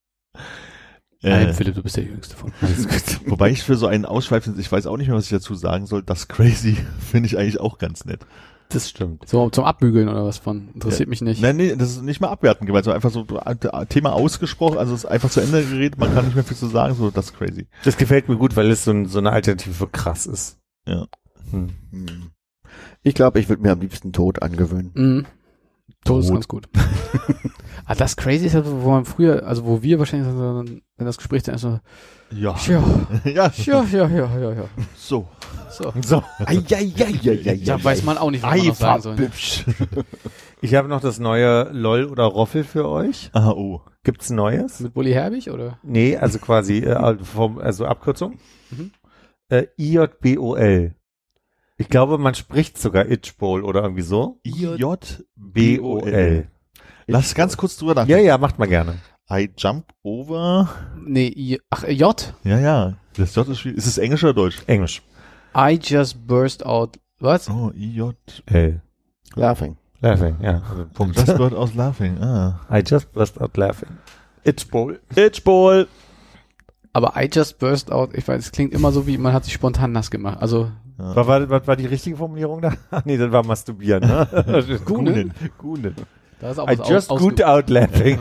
Nein,
Äh,
Philipp, du bist der Jüngste von.
wobei ich für so einen ausschweifenden, ich weiß auch nicht mehr, was ich dazu sagen soll, das Crazy finde ich eigentlich auch ganz nett.
Das stimmt.
So zum Abbügeln oder was von? Interessiert mich nicht.
Nein, nee, das ist nicht mal abwertend gemeint, so einfach so Thema ausgesprochen, also es ist einfach zu Ende geredet, man kann nicht mehr viel zu sagen, so das Crazy.
Das gefällt mir gut, weil es so, ein, so eine Alternative für krass ist.
Ja.
Hm.
Hm. Ich glaube, ich würde mir am liebsten Tod angewöhnen.
Mhm. Tod ist
Tot.
ganz gut. ah, das Crazy ist ja, so, wo man früher, also wo wir wahrscheinlich, so, wenn das Gespräch dann ist, so,
Ja.
ja,
ja,
ja, ja, ja, ja, ja.
so.
So.
So,
Eieieiei.
Da weiß man auch nicht, was man noch sagen soll. Ne?
ich habe noch das neue LOL oder Roffel für euch.
Ah, oh.
Gibt's Neues?
Mit Bully Herbig oder?
Nee, also quasi, äh, vom, also Abkürzung.
Mhm.
Äh, I J B O L. Ich glaube, man spricht sogar Itchbowl oder irgendwie so.
I J
B O L.
Lass ganz kurz drüber
Ja,
nachdenken.
ja, macht mal gerne.
I jump over.
Nee, I, ach, J.
Ja, ja. Das J ist, ist es Englisch oder Deutsch?
Englisch.
I just burst out. Was?
Oh, I J.
L.
Laughing.
Laughing, ja. Also Punkt.
Just word aus laughing. Ah.
I just burst out laughing. Itchbowl.
Itchbowl.
Aber I just burst out, ich weiß, es klingt immer so wie, man hat sich spontan nass gemacht. Also,
Ja.
Was war, was war die richtige Formulierung da? Ach nee, das war masturbieren, ne?
Gunen.
Gunen.
da ist auch
I
was
just
aus,
good out laughing.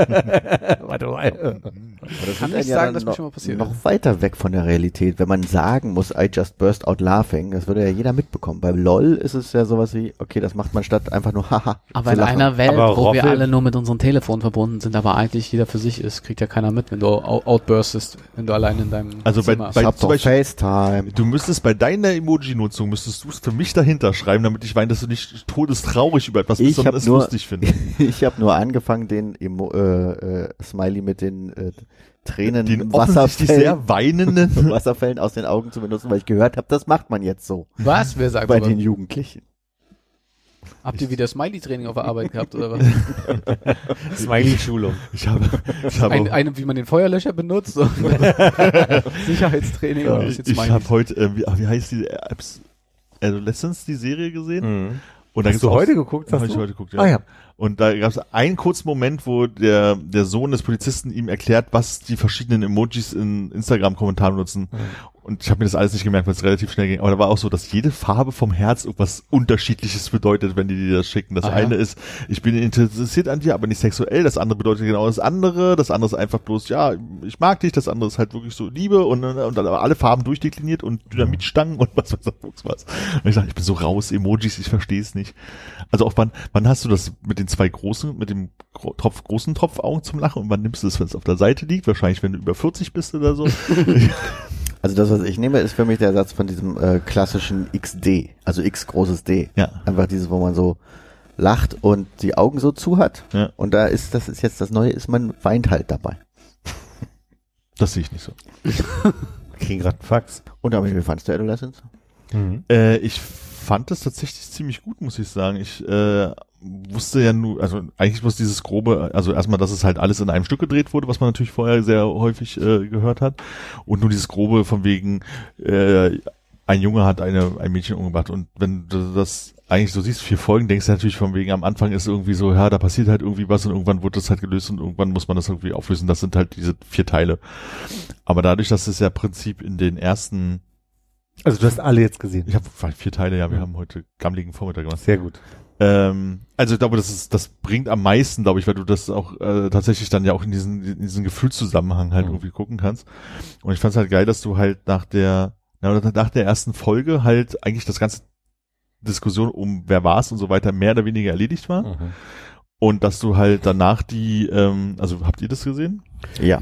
Warte mal.
Aber das
Kann
wird
nicht
einem
sagen,
dann
dass mir
noch,
schon mal passiert
noch
ist.
weiter weg von der Realität, wenn man sagen muss, I just burst out laughing, das würde ja jeder mitbekommen. Bei LOL ist es ja sowas wie, okay, das macht man statt einfach nur haha.
Aber
zu
in
lachen.
einer Welt,
Aber
wo wir
Roffel-
alle nur mit unseren Telefonen verbunden sind, aber eigentlich jeder für sich ist, kriegt ja keiner mit, wenn du au- outburstest, wenn du allein in deinem
Also bei-
Zimmer
bei-
Ich hab
zum
doch
Beispiel-
FaceTime.
Du müsstest bei deiner Emoji-Nutzung, müsstest du es für mich dahinter schreiben, damit ich weiß, dass du nicht todestraurig über etwas bist,
Ich
sondern
hab
es
nur-
lustig findest.
Ich habe nur angefangen, den Emo äh, äh, Smiley mit den äh, Tränen,
Den offensichtlich
Wasserfällen,
sehr weinenden.
Wasserfällen aus den Augen zu benutzen, weil ich gehört habe, das macht man jetzt so.
Was? Wer sagt
Bei
sowas?
den Jugendlichen.
Habt ihr wieder Smiley-Training auf der Arbeit gehabt oder was?
Smiley-Schulung.
Ich habe, ich habe,
Ein, eine, wie man den Feuerlöscher benutzt und Sicherheitstraining und ein
ich,
bisschen
ich
Smiley.
habe heute, äh, wie, wie heißt die, Abs- Adolescence, die Serie gesehen?
Mhm.
Und da
Hast
gibt's
du
auch-
heute geguckt, sagst
Habe ich
du?
heute geguckt, ja.
Ah ja.
Und da gab es einen kurzen Moment, wo der, der Sohn des Polizisten ihm erklärt, was die verschiedenen Emojis in Instagram-Kommentaren nutzen.
Mhm.
Und ich habe mir das alles nicht gemerkt, weil es relativ schnell ging. Aber da war auch so, dass jede Farbe vom Herz irgendwas Unterschiedliches bedeutet, wenn die dir das schicken. Das
Ah,
eine
ja?
ist, ich bin interessiert an dir, aber nicht sexuell. Das andere bedeutet genau das andere. Das andere ist einfach bloß, ja, ich mag dich. Das andere ist halt wirklich so Liebe und, und dann aber alle Farben durchdekliniert und Dynamitstangen und was weiß ich was. Und ich sage, ich bin so raus, Emojis, ich verstehe es nicht. Also auch wann, wann hast du das mit den zwei großen, mit dem Gro- Tropf, großen Tropfaugen zum Lachen und wann nimmst du es, wenn es auf der Seite liegt? Wahrscheinlich, wenn du über vierzig bist oder so.
Also das, was ich nehme, ist für mich der Satz von diesem äh, klassischen X D, also X großes D.
Ja.
Einfach dieses, wo man so lacht und die Augen so zu hat.
Ja.
Und da ist, das ist jetzt das Neue, ist man weint halt dabei.
Das sehe ich nicht so.
Wir kriegen gerade einen Fax.
Und aber wie fandst du Adolescence?
Mhm.
Äh, ich fand es tatsächlich ziemlich gut, muss ich sagen. Ich äh, wusste ja nur, also eigentlich muss dieses grobe, also erstmal, dass es halt alles in einem Stück gedreht wurde, was man natürlich vorher sehr häufig äh, gehört hat. Und nur dieses grobe von wegen, äh, ein Junge hat eine ein Mädchen umgebracht. Und wenn du das eigentlich so siehst, vier Folgen, denkst du natürlich von wegen, am Anfang ist irgendwie so, ja, da passiert halt irgendwie was und irgendwann wird das halt gelöst und irgendwann muss man das irgendwie auflösen. Das sind halt diese vier Teile. Aber dadurch, dass es ja im Prinzip in den ersten,
Also du hast alle jetzt gesehen.
ich habe vier Teile, ja, wir haben heute gammeligen Vormittag gemacht.
Sehr gut.
Ähm, also ich glaube, das ist, das bringt am meisten, glaube ich, weil du das auch äh, tatsächlich dann ja auch in diesen, in diesen Gefühlszusammenhang halt
Mhm.
irgendwie gucken kannst. Und ich fand es halt geil, dass du halt nach der, na, nach der ersten Folge halt eigentlich das ganze Diskussion um wer war's und so weiter mehr oder weniger erledigt war.
Mhm.
Und dass du halt danach die, ähm, also habt ihr das gesehen?
Ja.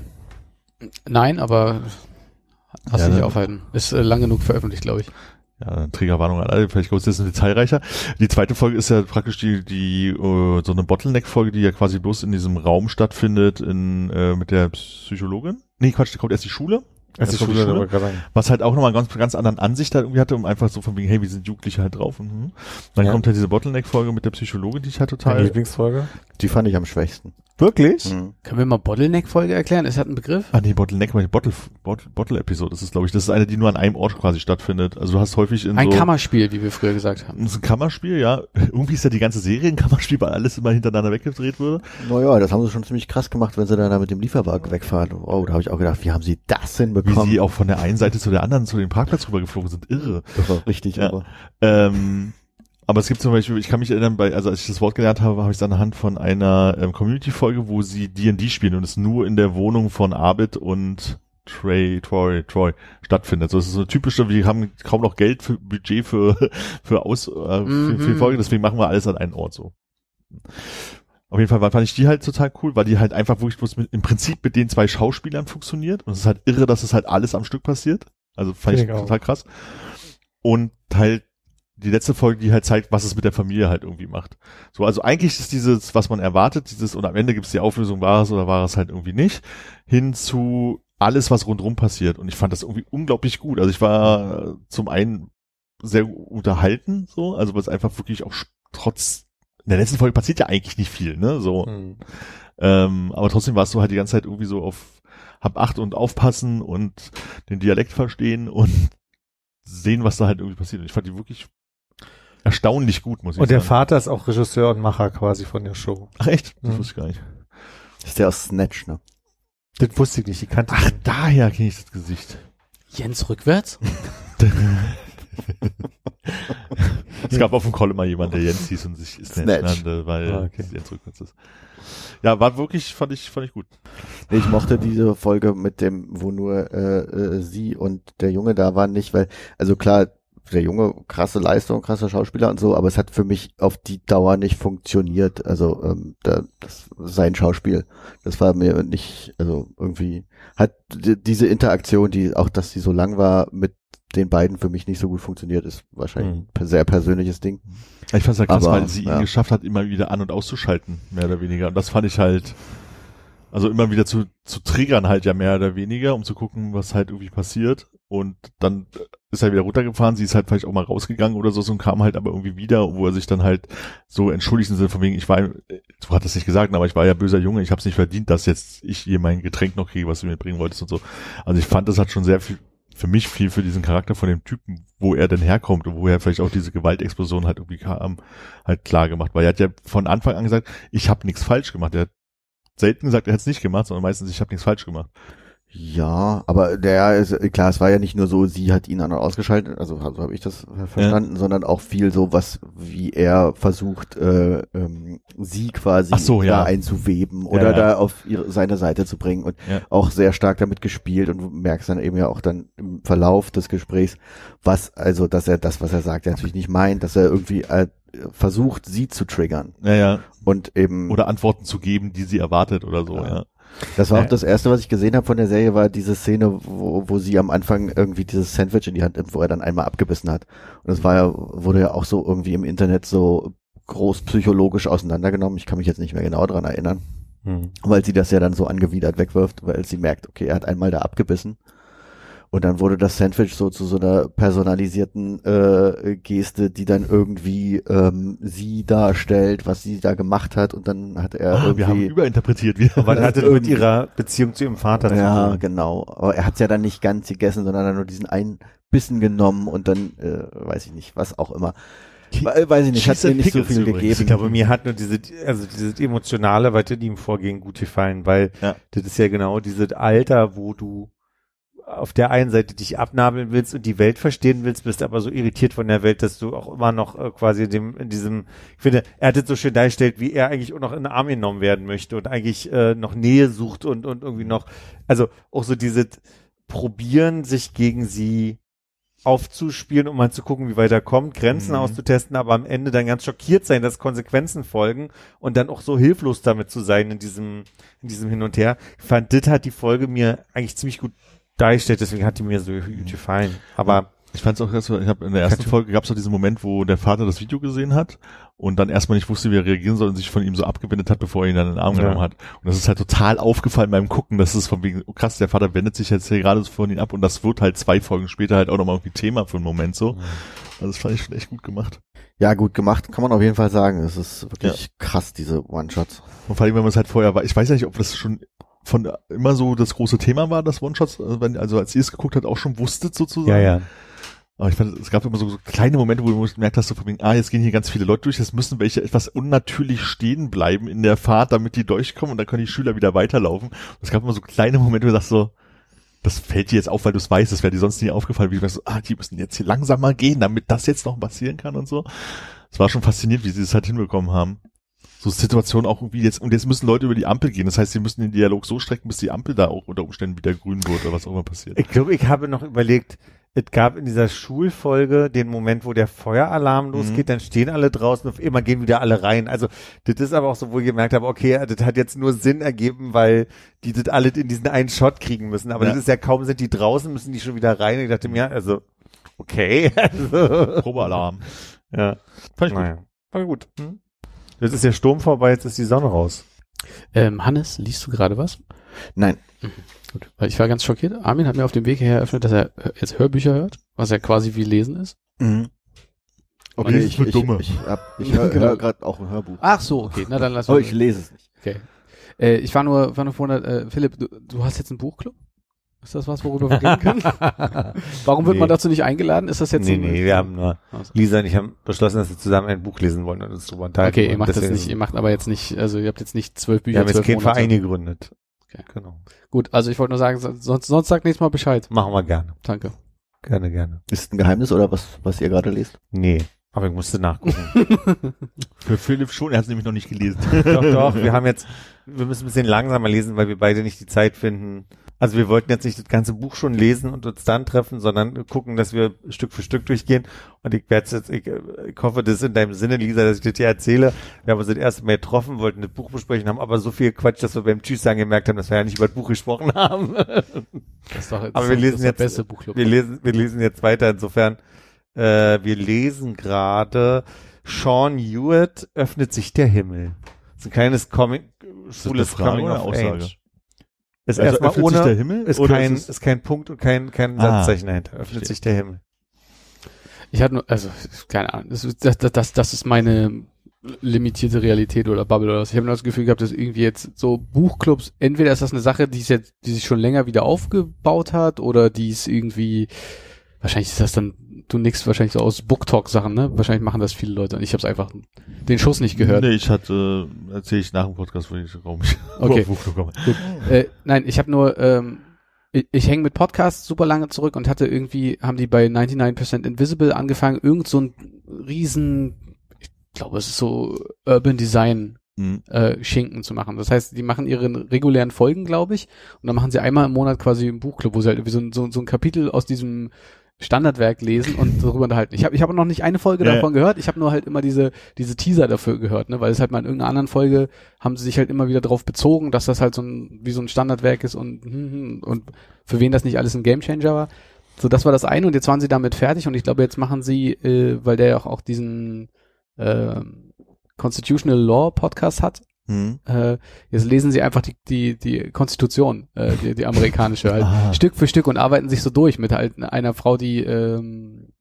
Nein, aber lass
Ja,
dich
ne?
aufhalten. Ist äh, lang genug veröffentlicht, glaube ich.
Ja, Triggerwarnung an alle, vielleicht kurz ein bisschen detailreicher. Die zweite Folge ist ja praktisch die, die äh, so eine Bottleneck-Folge, die ja quasi bloß in diesem Raum stattfindet, in äh, mit der Psychologin. Nee, Quatsch, da kommt erst die Schule.
Erst die
kommt
Schule, wollte ich gerade sagen.
Was halt auch nochmal eine ganz, ganz anderen Ansicht halt irgendwie hatte, um einfach so von wegen, hey, wie sind Jugendliche halt drauf? Und, hm. Dann
Ja.
kommt halt diese Bottleneck-Folge mit der Psychologin, die ich halt
Deine
total...
Lieblingsfolge?
Die fand ich am schwächsten.
Wirklich?
Mhm.
Können wir mal Bottleneck-Folge erklären? Ist das ein Begriff?
Ah nee, Bottleneck, meine Bottle, Bottle, Bottle-Episode, das ist glaube ich, das ist eine, die nur an einem Ort quasi stattfindet. Also du hast häufig in
Ein
so...
Kammerspiel, wie wir früher gesagt haben.
Das ist ein Kammerspiel, ja. Irgendwie ist ja die ganze Serie ein Kammerspiel, weil alles immer hintereinander weggedreht wurde.
Naja, das haben sie schon ziemlich krass gemacht, wenn sie dann da mit dem Lieferwagen wegfahren. Oh, da habe ich auch gedacht, wie haben sie das
Wie
hinbekommen?
sie auch von der einen Seite zu der anderen zu dem Parkplatz rübergeflogen sind. Irre.
Das war richtig,
Ja.
aber
Ähm, aber es gibt zum Beispiel, ich kann mich erinnern, bei, also als ich das Wort gelernt habe, habe ich es anhand von einer ähm, Community-Folge, wo sie D und D spielen und es nur in der Wohnung von Abed und Trey, Troy, Troy stattfindet. So, es ist so eine typische, wir haben kaum noch Geld für Budget für, für Aus, äh, für, für die
Mhm.
Folge, deswegen machen wir alles an einen Ort so. Auf jeden Fall fand ich die halt total cool, weil die halt einfach wirklich bloß mit, im Prinzip mit den zwei Schauspielern funktioniert und es ist halt irre, dass es halt alles am Stück passiert. Also fand ich
Finde ich auch.
total krass. Und halt die letzte Folge, die halt zeigt, was es mit der Familie halt irgendwie macht. So, also eigentlich ist dieses, was man erwartet, dieses, und am Ende gibt es die Auflösung, war es oder war es halt irgendwie nicht, hin zu alles, was rundrum passiert. Und ich fand das irgendwie unglaublich gut. Also ich war äh, zum einen sehr unterhalten, so, also weil es einfach wirklich auch trotz, in der letzten Folge passiert ja eigentlich nicht viel, ne, so.
Mhm.
Ähm, aber trotzdem warst du halt die ganze Zeit irgendwie so auf hab Acht und aufpassen und den Dialekt verstehen und sehen, was da halt irgendwie passiert. Und ich fand die wirklich erstaunlich gut, muss ich
Und der
sagen.
Vater ist auch Regisseur und Macher quasi von der Show.
Ach echt? Das
Mhm.
wusste ich gar nicht.
ist der aus Snatch, ne?
Das wusste ich nicht, ich kannte
Ach,
den.
daher kenne ich das Gesicht.
Jens rückwärts?
Es gab auf dem Call immer jemand, der Jens hieß und sich Snatch
Snatch.
nannte, weil
Ah, okay.
Jens rückwärts ist. Ja, war wirklich, fand ich, fand ich gut.
Nee, ich mochte diese Folge mit dem, wo nur äh, äh, sie und der Junge da waren, nicht, weil, also klar, der Junge, krasse Leistung, krasser Schauspieler und so, aber es hat für mich auf die Dauer nicht funktioniert. Also ähm, da, das sein Schauspiel, das war mir nicht, also irgendwie hat d- diese Interaktion, die auch, dass sie so lang war, mit den beiden für mich nicht so gut funktioniert, ist wahrscheinlich
Mhm.
ein sehr persönliches Ding.
Ich fand es halt krass,
Aber,
weil sie ihn
ja.
geschafft hat, immer wieder an- und auszuschalten, mehr oder weniger. Und das fand ich halt Also immer wieder zu, zu triggern halt ja mehr oder weniger, um zu gucken, was halt irgendwie passiert. Und dann ist er wieder runtergefahren, sie ist halt vielleicht auch mal rausgegangen oder so und kam halt aber irgendwie wieder, wo er sich dann halt so entschuldigt im Sinne von wegen, ich war, du hattest es nicht gesagt, aber ich war ja böser Junge, ich habe es nicht verdient, dass jetzt ich hier mein Getränk noch kriege, was du mir bringen wolltest und so. Also ich fand, das hat schon sehr viel, für mich viel für diesen Charakter von dem Typen, wo er denn herkommt und wo er vielleicht auch diese Gewaltexplosion halt irgendwie kam, halt klar gemacht. Weil er hat ja von Anfang an gesagt, ich habe nichts falsch gemacht. Er hat selten gesagt, er hat es nicht gemacht, sondern meistens, ich habe nichts falsch gemacht.
Ja, aber der ist, klar, es war ja nicht nur so, sie hat ihn an- und ausgeschaltet, also so habe ich das verstanden, ja. sondern auch viel so, was, wie er versucht, äh, ähm, sie quasi
Ach so,
da
ja.
einzuweben oder ja, ja. da auf ihre, seine Seite zu bringen und ja. auch sehr stark damit gespielt und du merkst dann eben ja auch dann im Verlauf des Gesprächs, was, also, dass er das, was er sagt, ja natürlich nicht meint, dass er irgendwie äh, versucht, sie zu triggern.
Ja, ja.
Und eben.
Oder Antworten zu geben, die sie erwartet oder so, ja. ja.
Das war auch das erste, was ich gesehen habe von der Serie, war diese Szene, wo, wo sie am Anfang irgendwie dieses Sandwich in die Hand nimmt, wo er dann einmal abgebissen hat. Und das war ja, wurde ja auch so irgendwie im Internet so groß psychologisch auseinandergenommen. Ich kann mich jetzt nicht mehr genau dran erinnern, hm. weil sie das ja dann so angewidert wegwirft, weil sie merkt, okay, er hat einmal da abgebissen. Und dann wurde das Sandwich so zu so einer personalisierten äh, Geste, die dann irgendwie ähm, sie darstellt, was sie da gemacht hat. Und dann hat er
ah,
irgendwie...
Wir haben überinterpretiert. Wieder.
Aber er hatte mit ihrer Beziehung zu ihrem Vater zu tun.
Ja, genau. Aber er hat es ja dann nicht ganz gegessen, sondern dann nur diesen einen Bissen genommen und dann, äh, weiß ich nicht, was auch immer. Weiß ich nicht, hat mir nicht so viel gegeben.
Ich glaube, mir hat nur diese, also dieses Emotionale, was in ihm vorging, gut gefallen, weil
ja.
das ist ja genau dieses Alter, wo du auf der einen Seite dich abnabeln willst und die Welt verstehen willst, bist aber so irritiert von der Welt, dass du auch immer noch äh, quasi in dem, in diesem, ich finde, er hat es so schön dargestellt, wie er eigentlich auch noch in den Arm genommen werden möchte und eigentlich äh, noch Nähe sucht und, und irgendwie noch, also auch so dieses Probieren, sich gegen sie aufzuspielen, um mal zu gucken, wie weit er kommt, Grenzen mhm. auszutesten, aber am Ende dann ganz schockiert sein, dass Konsequenzen folgen und dann auch so hilflos damit zu sein in diesem, in diesem Hin und Her. Ich fand, das hat die Folge mir eigentlich ziemlich gut dargestellt, deswegen hat die mir so gut gefallen. Aber
ich fand es auch, ich habe in der ersten Folge gab es so diesen Moment, wo der Vater das Video gesehen hat und dann erstmal nicht wusste, wie er reagieren soll und sich von ihm so abgewendet hat, bevor er ihn dann in den Arm ja. genommen hat. Und das ist halt total aufgefallen beim Gucken, dass es von wegen, oh krass, der Vater wendet sich jetzt hier gerade von ihm ab und das wird halt zwei Folgen später halt auch nochmal irgendwie Thema für einen Moment so. Also das fand ich schon echt gut gemacht.
Ja, gut gemacht, kann man auf jeden Fall sagen. Es ist wirklich ja. krass, diese One-Shots.
Und vor allem, wenn man es halt vorher war, ich weiß ja nicht, ob das schon von immer so das große Thema war, das One-Shots, also als ihr es geguckt habt, auch schon wusstet sozusagen.
Ja, ja.
Aber ich fand, es gab immer so, so kleine Momente, wo du gemerkt hast, so von wegen, ah, jetzt gehen hier ganz viele Leute durch, jetzt müssen welche etwas unnatürlich stehen bleiben in der Fahrt, damit die durchkommen und dann können die Schüler wieder weiterlaufen. Und es gab immer so kleine Momente, wo du sagst so, das fällt dir jetzt auf, weil du es weißt, das wäre dir sonst nie aufgefallen, wie du sagst so, ah, die müssen jetzt hier langsamer gehen, damit das jetzt noch passieren kann und so. Es war schon faszinierend, wie sie das halt hinbekommen haben. So Situationen auch irgendwie jetzt, und jetzt müssen Leute über die Ampel gehen. Das heißt, sie müssen den Dialog so strecken, bis die Ampel da auch unter Umständen wieder grün wird oder was auch immer passiert.
Ich glaube, ich habe noch überlegt, es gab in dieser Schulfolge den Moment, wo der Feueralarm losgeht, mhm. dann stehen alle draußen, auf immer gehen wieder alle rein. Also das ist aber auch so, wo ich gemerkt habe, okay, das hat jetzt nur Sinn ergeben, weil die das alle in diesen einen Shot kriegen müssen. Aber ja. das ist ja kaum, sind die draußen, müssen die schon wieder rein. Ich dachte mir, also okay. Also,
Probealarm.
Ja. Fand ich gut. Naja. War gut. Hm? Jetzt ist der Sturm vorbei, jetzt ist die Sonne raus.
Ähm, Hannes, liest du gerade was?
Nein.
Mhm. Gut, weil ich war ganz schockiert. Armin hat mir auf dem Weg hierher eröffnet, dass er jetzt Hörbücher hört, was ja quasi wie Lesen ist.
Mhm. Okay, ich, ich, ich, ich, hab, ich höre hör gerade auch ein Hörbuch.
Ach so, okay, na dann lass
uns. Oh, ich lese es nicht.
Okay. Äh, ich war nur, war nur vorhin, äh, Philipp, du, du hast jetzt einen Buchclub? Ist das was, worüber wir reden können? Warum wird nee. man dazu nicht eingeladen? Ist das jetzt
Nee,
so
nee, wir haben nur, also. Lisa und ich haben beschlossen, dass wir zusammen ein Buch lesen wollen und uns drüber unterhalten.
Okay, ihr macht das nicht, ihr macht aber jetzt nicht, also ihr habt jetzt nicht zwölf Bücher,
wir haben jetzt keinen
Monate.
Verein gegründet.
Okay.
Genau.
Gut, also ich wollte nur sagen, sonst, sonst sagt nächstes Mal Bescheid.
Machen wir gerne.
Danke.
Gerne, gerne.
Ist ein Geheimnis oder was, was ihr gerade lest?
Nee, aber ich musste nachgucken.
Für Philipp schon, er hat es nämlich noch nicht gelesen.
Doch, doch, wir haben jetzt, wir müssen ein bisschen langsamer lesen, weil wir beide nicht die Zeit finden. Also wir wollten jetzt nicht das ganze Buch schon lesen und uns dann treffen, sondern gucken, dass wir Stück für Stück durchgehen. Und ich werde jetzt, ich, ich hoffe, das ist in deinem Sinne, Lisa, dass ich das hier erzähle. Wir haben uns das erste Mal getroffen, wollten das Buch besprechen, haben aber so viel Quatsch, dass wir beim Tschüss sagen gemerkt haben, dass wir ja nicht über das Buch gesprochen haben.
Das ist doch, das
aber wir lesen
das
jetzt,
beste Buchclub.
Wir lesen, wir lesen jetzt weiter. Insofern, äh, wir lesen gerade Sean Hewitt, öffnet sich der Himmel. Das ist ein kleines Comic, schwules Coming of Age. Ist
Also
erstmal
öffnet
ohne,
sich der Himmel?
ist
oder
kein,
ist
ist,
es,
kein Punkt und kein, kein
Ah,
Satzzeichen dahinter. Öffnet
verstehe.
sich der Himmel.
Ich hatte nur, also, keine Ahnung, das, ist- das, das, das ist meine limitierte Realität oder Bubble oder was. Ich habe nur das Gefühl gehabt, dass irgendwie jetzt so Buchclubs, entweder ist das eine Sache, die ist jetzt, die sich schon länger wieder aufgebaut hat, oder die ist irgendwie, wahrscheinlich ist das dann, du nix wahrscheinlich so aus Booktalk-Sachen, ne? Wahrscheinlich machen das viele Leute und ich habe es einfach den Schuss nicht gehört.
nee, ich hatte, äh, erzähle ich nach dem Podcast, wo ich, warum ich
Okay.
auf Buchclub komme.
Äh, nein, ich habe nur, ähm, ich, ich hänge mit Podcasts super lange zurück und hatte irgendwie, haben die bei neunundneunzig Percent Invisible angefangen, irgend so ein riesen, ich glaube, es ist so Urban Design
Mhm.
äh, Schinken zu machen. Das heißt, die machen ihre regulären Folgen, glaube ich, und dann machen sie einmal im Monat quasi ein Buchclub, wo sie halt irgendwie so, ein- so, so ein Kapitel aus diesem Standardwerk lesen und darüber unterhalten. Ich habe ich hab noch nicht eine Folge
Ja,
davon gehört, ich habe nur halt immer diese diese Teaser dafür gehört, ne, weil es halt mal in irgendeiner anderen Folge haben sie sich halt immer wieder darauf bezogen, dass das halt so ein wie so ein Standardwerk ist und und für wen das nicht alles ein Gamechanger war. So, das war das eine und jetzt waren sie damit fertig und ich glaube, jetzt machen sie, äh, weil der ja auch, auch diesen äh, Constitutional Law Podcast hat,
Mhm.
äh, jetzt lesen sie einfach die die die Konstitution, äh, die, die amerikanische halt
Ah.
Stück für Stück und arbeiten sich so durch mit halt einer Frau, die ähm,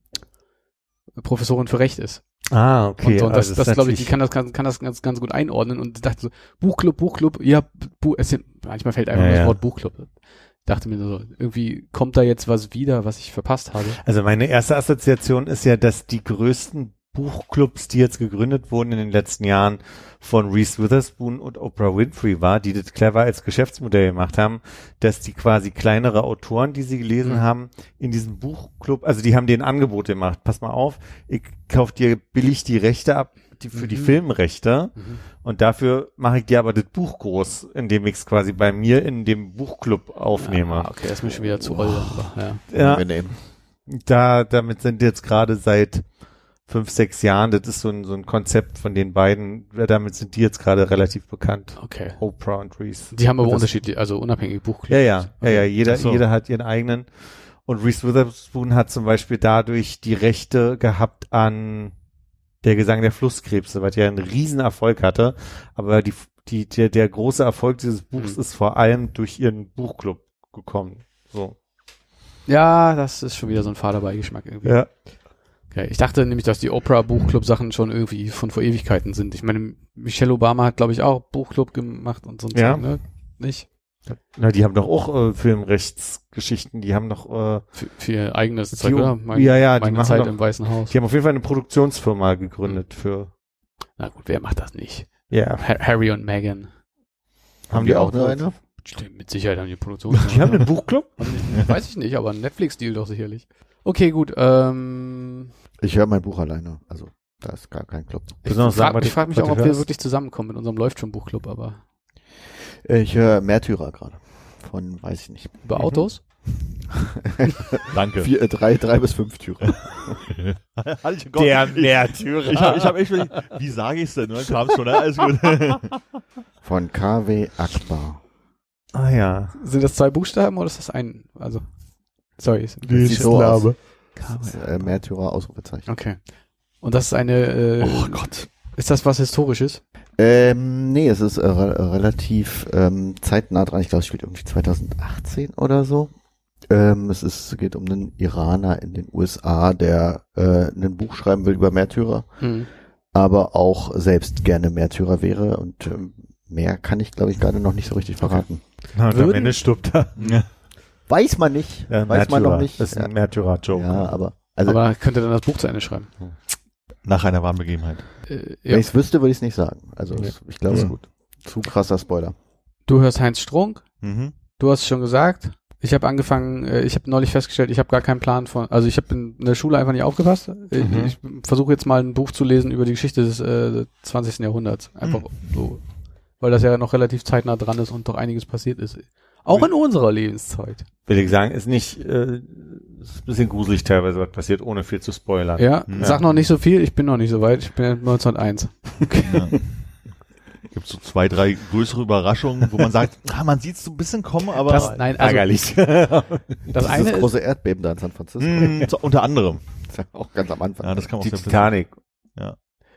Professorin für Recht ist.
Ah, okay.
Und, so, und das,
Also
das glaube ich, die
natürlich-
kann das kann, kann das ganz ganz gut einordnen und ich dachte so Buchclub, Buchclub, ja, Bu es sind, manchmal fällt einfach
Ja,
nur das
ja.
Wort Buchclub. Dachte mir so, irgendwie kommt da jetzt was wieder, was ich verpasst habe.
Also meine erste Assoziation ist ja, dass die größten Buchclubs, die jetzt gegründet wurden in den letzten Jahren von Reese Witherspoon und Oprah Winfrey war, die das clever als Geschäftsmodell gemacht haben, dass die quasi kleinere Autoren, die sie gelesen
Mhm.
haben, in diesem Buchclub, also die haben denen Angebote gemacht, pass mal auf, ich kauf dir billig die Rechte ab, die, für die
Mhm.
Filmrechte
Mhm.
und dafür mache ich dir aber das Buch groß, indem ich es quasi bei mir in dem Buchclub aufnehme.
Ah, okay, das ist mir schon wieder zu oll, aber ja.
Ja,
Wir nehmen.
da, damit sind jetzt gerade seit fünf, sechs Jahren, das ist so ein, so ein Konzept von den beiden, damit sind die jetzt gerade relativ bekannt.
Okay.
Oprah und Reese.
Die haben aber
Das-
unterschiedliche, also unabhängige Buchclubs.
Ja, ja, ja, ja, jeder,
Ach so.
jeder hat ihren eigenen. Und Reese Witherspoon hat zum Beispiel dadurch die Rechte gehabt an Der Gesang der Flusskrebse, was ja einen riesen Erfolg hatte. Aber die, die, der, der große Erfolg dieses Buchs
Mhm.
ist vor allem durch ihren Buchclub gekommen. So.
Ja, das ist schon wieder so ein Faderbeigeschmack irgendwie.
Ja.
Okay. Ich dachte nämlich, dass die Oprah-Buchclub-Sachen schon irgendwie von vor Ewigkeiten sind. Ich meine, Michelle Obama hat, glaube ich, auch Buchclub gemacht und so ein
Ja.
Zeug, ne? Nicht?
Na, die haben doch auch äh, Filmrechtsgeschichten, die haben noch, äh,
Für, für ihr eigenes
Die-
Zeug, oder? Mein,
ja, ja, die
meine
machen
Zeit
doch-
im Weißen Haus.
die haben auf jeden Fall eine Produktionsfirma gegründet für,
Na gut, wer macht das nicht?
ja,
Ha- Harry und Meghan.
Haben die auch nur eine?
Stimmt, mit Sicherheit haben die Produktion.
Die haben einen Buchclub?
Weiß ich nicht, aber ein Netflix-Deal doch sicherlich. Okay, gut. Ähm,
Ich höre mein Buch alleine. Also, da ist gar kein Club.
ich
Besonders sagen,
frage
was
ich
du-
frag mich
was
auch,
du
ob wir
hörst.
wirklich zusammenkommen mit unserem läuft schon Buchclub, aber
Ich höre Märtyrer gerade. Von, weiß ich nicht.
über
Mhm.
Autos?
Danke.
Vier, äh, drei, drei bis fünf Türen.
Hatte ich im Kopf.
Der
ich
Märtyrer.
ich habe ich hab echt überlegt, wie sage ich es denn? Und dann kam es schon, ne? Alles gut.
Von K W Akbar.
Ah ja.
Sind das zwei Buchstaben oder ist das ein? Also, sorry. ist-
Nee, sieht so aus.
K
Das
W.
ist, äh, Märtyrer Ausrufezeichen.
Okay. Und das ist eine, äh,
Oh Gott.
ist das was Historisches?
Ähm, nee, es ist äh, re relativ ähm, zeitnah dran. Ich glaube, es spielt irgendwie zweitausendachtzehn oder so. Ähm, es ist, geht um einen Iraner in den U S A, der äh, ein Buch schreiben will über Märtyrer,
Hm.
aber auch selbst gerne Märtyrer wäre. Und ähm, mehr kann ich, glaube ich, gerade noch nicht so richtig verraten.
Na, und am
Würden-
Ende stirbt er.
Ja.
Weiß man nicht.
Ja,
Weiß man noch
Märtyrer.
nicht.
Das ist ein
Ja,
Märtyrer-Joke.
ja, aber also,
Aber könnt ihr dann das Buch zu Ende schreiben?
Nach einer warmen Begebenheit.
Äh,
wenn
ja.
ich es wüsste, würde ich es nicht sagen. Also
Nee.
es, ich glaube, es
Ja.
ist gut. Zu krasser Spoiler.
Du hörst Heinz Strunk.
Mhm.
Du hast es schon gesagt. Ich habe angefangen, äh, ich habe neulich festgestellt, ich habe gar keinen Plan von, also ich habe in der Schule einfach nicht aufgepasst. Äh,
Mhm.
Ich versuche jetzt mal ein Buch zu lesen über die Geschichte des äh, zwanzigsten Jahrhunderts. Einfach so, weil das ja noch relativ zeitnah dran ist und doch einiges passiert ist. Auch in unserer Lebenszeit.
Will ich sagen, ist nicht, äh, ist ein bisschen gruselig teilweise, was passiert, ohne viel zu spoilern.
Ja,
Ja.
sag noch nicht so viel, ich bin noch nicht so weit. Ich bin ja neunzehnhunderteins.
Ja. Gibt so zwei, drei größere Überraschungen, wo man sagt, ah, man sieht es so ein bisschen kommen, aber
Das, nein, also,
Ärgerlich.
das
Das,
eine
ist das
ist,
große Erdbeben da in San Francisco.
mh, so, unter anderem.
Das ist ja auch ganz am Anfang.
Ja, das kam aus
Die
der
Titanic.
Ja.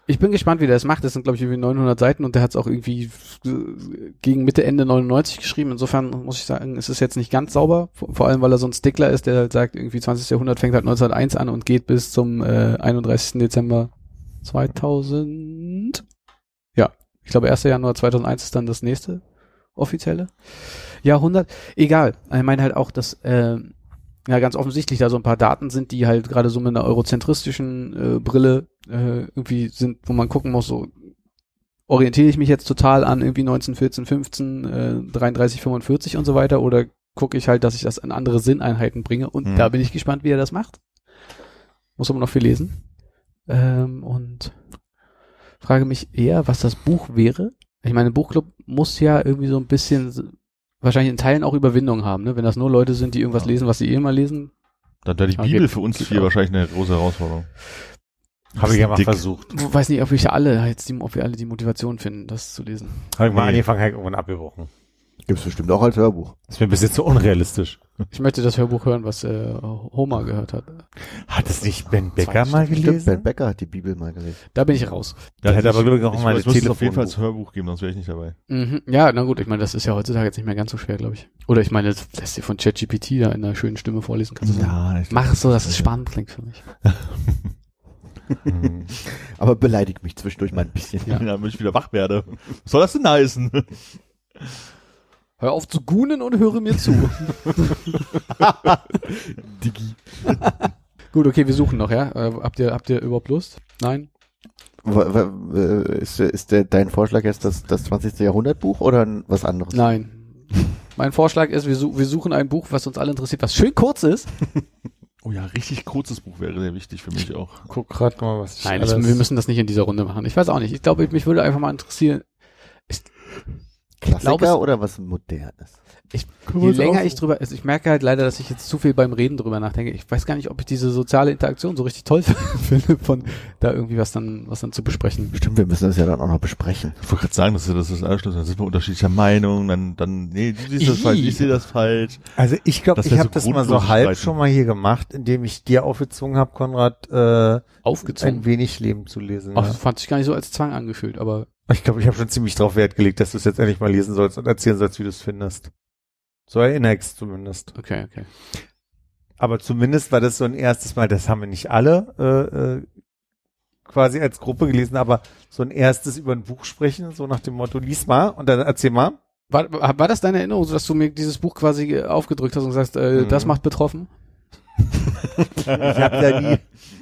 Ich bin gespannt, wie der das macht. Das sind, glaube ich, irgendwie neunhundert Seiten und der hat es auch irgendwie gegen Mitte, Ende neunundneunzig geschrieben. Insofern muss ich sagen, es ist jetzt nicht ganz sauber. Vor allem, weil er so ein Stickler ist, der halt sagt, irgendwie zwanzigsten Jahrhundert fängt halt neunzehnhunderteins an und geht bis zum äh, einunddreißigsten Dezember zweitausend. Ja, ich glaube, erster Januar zweitausendeins ist dann das nächste offizielle Jahrhundert. Egal. Ich meine halt auch, dass äh, ja ganz offensichtlich da so ein paar Daten sind, die halt gerade so mit einer eurozentristischen äh, Brille äh, irgendwie sind, wo man gucken muss, so orientiere ich mich jetzt total an irgendwie neunzehn, vierzehn, fünfzehn, äh, dreiunddreißig, fünfundvierzig und so weiter oder gucke ich halt, dass ich das in andere Sinneinheiten bringe und mhm. da bin ich gespannt, wie er das macht. Muss aber noch viel lesen. Ähm, und frage mich eher, was das Buch wäre. Ich meine, ein Buchclub muss ja irgendwie so ein bisschen wahrscheinlich in Teilen auch Überwindung haben, ne? Wenn das nur Leute sind, die irgendwas ja. lesen, was sie eh immer lesen.
Da, da die
okay.
Bibel für uns vier wahrscheinlich eine große Herausforderung.
Habe ich ja mal dick. versucht.
Ich weiß nicht, ob wir alle jetzt die, ob wir alle die Motivation finden, das zu lesen.
Habe ich mal nee. angefangen, habe ich irgendwann abgebrochen.
Gibt's bestimmt auch als Hörbuch.
Das ist mir ein bisschen zu unrealistisch.
Ich möchte das Hörbuch hören, was äh, Homer gehört hat.
Hat es nicht Ben Becker mal gelesen?
Stimmt, Ben Becker hat die Bibel mal gelesen.
Da bin ich raus.
Da hätte aber glaube ich auch mal
das Telefon auf jeden Fall als Hörbuch geben, sonst wäre ich nicht dabei.
Mhm. Ja, na gut, ich meine, das ist ja heutzutage jetzt nicht mehr ganz so schwer, glaube ich. Oder ich meine, das lässt dir von ChatGPT da in einer schönen Stimme vorlesen. Kannst du
ja,
sagen. Mach es so, dass es spannend klingt für mich.
Aber beleidigt mich zwischendurch mal ein bisschen.
Ja, damit ich wieder wach werde. Was soll das denn heißen?
Hör auf zu goonen und höre mir zu.
Digi.
Gut, okay, wir suchen noch, ja? Äh, habt ihr, habt ihr überhaupt Lust? Nein?
Ist, ist der, dein Vorschlag jetzt das, das zwanzigste Jahrhundertbuch oder was anderes?
Nein. Mein Vorschlag ist, wir, su- wir suchen ein Buch, was uns alle interessiert, was schön kurz ist.
Oh ja, richtig kurzes Buch wäre sehr wichtig für mich auch.
Guck gerade mal, was ich
Nein, das, wir müssen das nicht in dieser Runde machen. Ich weiß auch nicht. Ich glaube, mich würde einfach mal interessieren. Ich,
Klassiker
glaube, es,
oder was Modernes?
Ich, je länger ich drüber, also ich merke halt leider, dass ich jetzt zu viel beim Reden drüber nachdenke. Ich weiß gar nicht, ob ich diese soziale Interaktion so richtig toll finde, von da irgendwie was dann, was dann zu besprechen.
Stimmt, wir müssen das ja dann auch noch besprechen.
Ich wollte gerade sagen, das ist das ist Anschluss, dann sind wir unterschiedlicher Meinung, dann, dann, nee, du siehst das falsch, ich sehe das falsch.
Also ich glaube, ich habe so das mal so halb schon mal hier gemacht, indem ich dir aufgezwungen habe, Konrad, äh,
aufgezwungen,
ein wenig Leben zu lesen.
Ach,
ja.
fand ich gar nicht so als Zwang angefühlt, aber
ich glaube, ich habe schon ziemlich drauf Wert gelegt, dass du es jetzt endlich mal lesen sollst und erzählen sollst, wie du es findest. So erinnere ich es zumindest.
Okay, okay.
Aber zumindest war das so ein erstes Mal, das haben wir nicht alle äh, äh, quasi als Gruppe gelesen, aber so ein erstes über ein Buch sprechen, so nach dem Motto, lies mal und dann erzähl mal.
War, war das deine Erinnerung, dass du mir dieses Buch quasi aufgedrückt hast und sagst, äh, mhm. das macht betroffen?
Ich habe ja nie...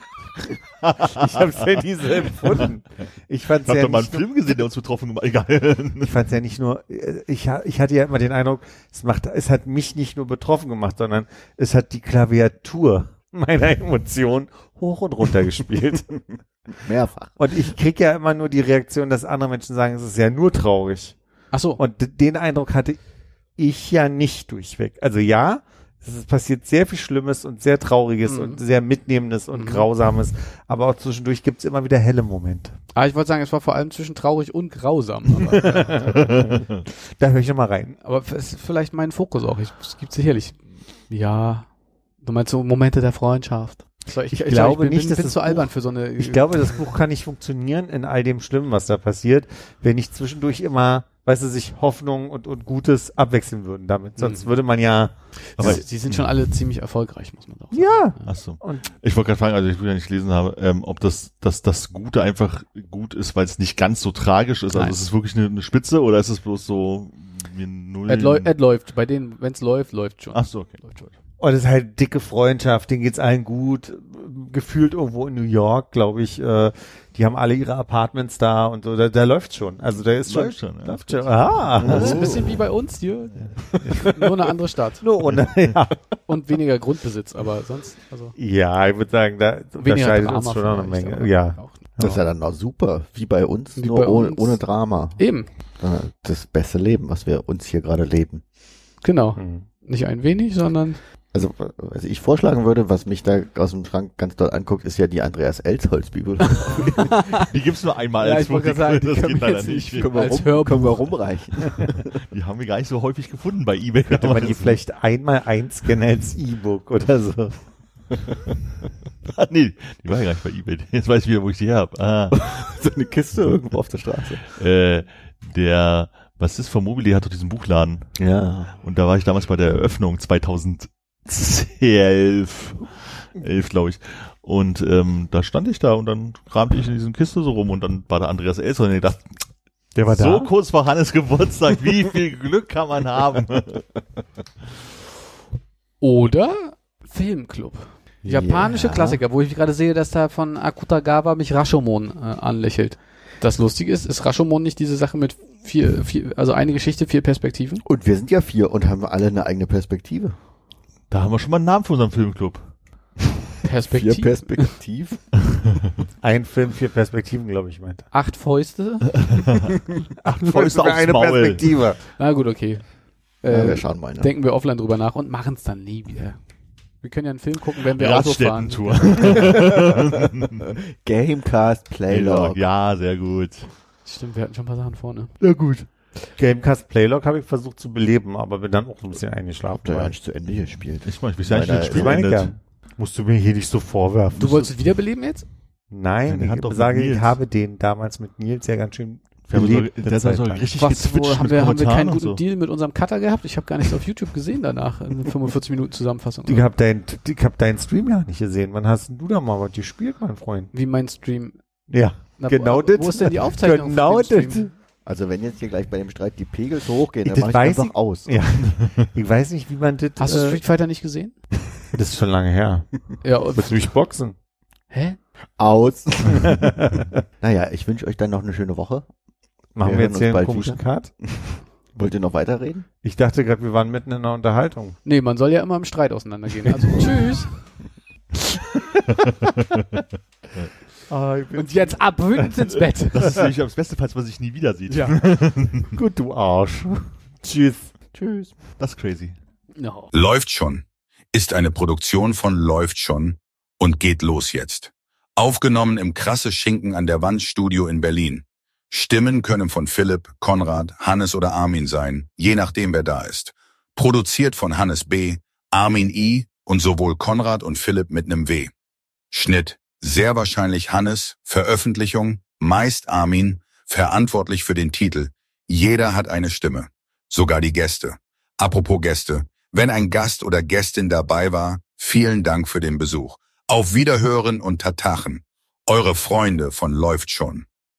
ich habe es ja nie so empfunden. Ich fand's
ich
ja
hab doch mal einen
nur,
Film gesehen, der uns betroffen gemacht. Egal.
Ich fand's ja nicht nur, ich, ich hatte ja immer den Eindruck, es macht, es hat mich nicht nur betroffen gemacht, sondern es hat die Klaviatur meiner Emotionen hoch und runter gespielt.
Mehrfach.
Und ich krieg ja immer nur die Reaktion, dass andere Menschen sagen, es ist ja nur traurig.
Ach so.
Und den Eindruck hatte ich ja nicht durchweg. Also ja, es passiert sehr viel Schlimmes und sehr Trauriges mhm. und sehr Mitnehmendes und mhm. Grausames, aber auch zwischendurch gibt's immer wieder helle Momente.
Ah, ich wollte sagen, es war vor allem zwischen traurig und grausam. Aber, äh,
da höre ich noch mal rein.
Aber es ist vielleicht mein Fokus auch. Ich, es gibt sicherlich, ja, du meinst so Momente der Freundschaft. So, ich,
ich,
ich
glaube
ich bin,
nicht,
bin,
dass
bin
das
zu
Buch,
albern für so eine.
Ich glaube, das Buch kann nicht funktionieren in all dem Schlimmen, was da passiert, wenn nicht zwischendurch immer, weißt du, sich Hoffnung und, und Gutes abwechseln würden damit. Sonst mhm. würde man ja.
Aber sie sind schon alle ziemlich erfolgreich, muss man doch sagen.
Ja.
Ach so. Und ich wollte gerade fragen, also ich will ja nicht gelesen habe, ähm, ob das, dass das Gute einfach gut ist, weil es nicht ganz so tragisch ist. Also
Nein.
ist es wirklich eine, eine Spitze oder ist es bloß so wie null?
Es läu- läuft. Bei denen, wenn es läuft, läuft schon.
Ach so, okay.
Läuft schon.
Und es ist halt dicke Freundschaft, denen geht's allen gut, gefühlt irgendwo in New York, glaube ich, äh, die haben alle ihre Apartments da und so, da, da läuft schon, also da ist
läuft
schon,
schon, ja.
läuft schon, ah.
Das ist ein bisschen wie bei uns hier, nur eine andere Stadt.
Nur ohne, ja.
Und weniger Grundbesitz, aber sonst, also.
Ja, ich würde sagen, da unterscheidet uns schon noch eine Menge,
aber
ja.
Auch,
das ist ja dann noch super, wie bei uns,
wie
nur
bei
ohne,
uns.
ohne Drama.
Eben.
Das beste Leben, was wir uns hier gerade leben.
Genau.
Mhm.
Nicht ein wenig, sondern
Also, was ich vorschlagen würde, was mich da aus dem Schrank ganz doll anguckt, ist ja die Andreas Elsholz Bibel.
Die gibt's nur einmal
ja,
als
ich wollte sagen, die
das
können
geht
wir
leider
jetzt
nicht.
nicht
können, wir
als
rum,
Hörbuch.
können wir rumreichen.
Die haben wir gar nicht so häufig gefunden bei eBay.
Könnte man die vielleicht einmal einscannen als E-Book oder so.
Ah, nee, die war ja gar nicht bei eBay. Jetzt weiß ich wieder, wo ich die her habe. Ah,
So eine Kiste irgendwo auf der Straße.
äh, der, was ist von Mobile, hat doch diesen Buchladen.
Ja.
Und da war ich damals bei der Eröffnung zweitausendelf, elf glaube ich. Und ähm, da stand ich da und dann kramte ich in diesen Kiste so rum und dann war da Andreas Elster und ich dachte,
Der war
so
da?
kurz vor Hannes Geburtstag, wie viel Glück kann man haben?
Oder Filmclub. Japanische
Ja.
Klassiker, wo ich gerade sehe, dass da von Akutagawa mich Rashomon äh, anlächelt. Das Lustige ist, ist Rashomon nicht diese Sache mit vier, vier, also eine Geschichte, vier Perspektiven?
Und wir sind ja vier und haben alle eine eigene Perspektive.
Da haben wir schon mal einen Namen für unseren Filmclub.
Perspektiv?
Vier Perspektiv.
Ein Film, vier Perspektiven, glaube ich, meinte.
Acht Fäuste?
Acht Fäuste aufs
eine
Maul.
Perspektive.
Na gut, okay.
Ja,
Äh,
wir schauen mal. Ne?
denken wir offline drüber nach und machen es dann nie wieder. Wir können ja einen Film gucken, wenn wir Auto fahren.
Raststätten-Tour.
Gamecast Playlog.
Ja, sehr gut.
Stimmt, wir hatten schon ein paar Sachen vorne.
Ja, gut.
Gamecast Playlog habe ich versucht zu beleben, aber bin dann auch ein bisschen eingeschlafen.
Habt ihr ja
weil-
nicht zu Ende gespielt.
Ich meine, ich weiß ja nicht, wie
Nein,
das
nein,
Spiel
Ich meine
endet.
gern. Musst du mir hier nicht so vorwerfen.
Du wolltest es wiederbeleben jetzt?
Nein,
Der hat doch
ich
mit
sage, ich
Nils.
habe den damals mit Nils ja ganz schön
Wir haben
belebt.
so,
eine
der
Zeit
hat so
lang.
richtig
Was, wo,
gezwitscht
haben,
mit
wir, haben wir
Kommentaren
keinen
und
guten
so.
Deal mit unserem Cutter gehabt? Ich habe gar nichts auf YouTube gesehen danach. Eine fünfundvierzig Minuten Zusammenfassung.
Ich habe dein, ich hab deinen Stream ja nicht gesehen. Wann hast denn du da mal was gespielt, mein Freund?
Wie mein Stream.
Ja,
Na,
genau
wo,
das.
Wo ist denn die Aufzeichnung?
Genau
von dem
das.
Stream?
Also wenn jetzt hier gleich bei dem Streit die Pegel so hochgehen, dann
Das
mache ich
weiß
einfach
ich-
aus.
Ja, ich weiß nicht, wie man das.
Hast du
äh,
Street Fighter nicht gesehen?
Das ist schon lange her.
Ja, und,
Willst du mich boxen?
hä?
Aus. Naja, ich wünsche euch dann noch eine schöne Woche.
Machen
Wir
wir
hören
jetzt hier
uns
einen
bald
komischen
wieder.
Cut?
Wollt ihr noch weiterreden?
Ich dachte gerade, wir waren mitten in einer Unterhaltung.
Nee, man soll ja immer im Streit auseinandergehen. Also tschüss.
Ah, ich bin
Und jetzt ab, wütend ins Bett.
Das ist nämlich das Beste, falls man sich nie wieder sieht.
Ja.
gut, du Arsch. Tschüss.
Tschüss.
Das ist crazy.
No.
Läuft schon ist eine Produktion von Läuft schon und geht los jetzt. Aufgenommen im Krasse Schinken an der Wand Studio in Berlin. Stimmen können von Philipp, Konrad, Hannes oder Armin sein, je nachdem wer da ist. Produziert von Hannes B., Armin I. und sowohl Konrad und Philipp mit nem W. Schnitt, sehr wahrscheinlich Hannes, Veröffentlichung, meist Armin, verantwortlich für den Titel. Jeder hat eine Stimme, sogar die Gäste. Apropos Gäste, wenn ein Gast oder Gästin dabei war, vielen Dank für den Besuch. Auf Wiederhören und Tatachen. Eure Freunde von Läuft schon.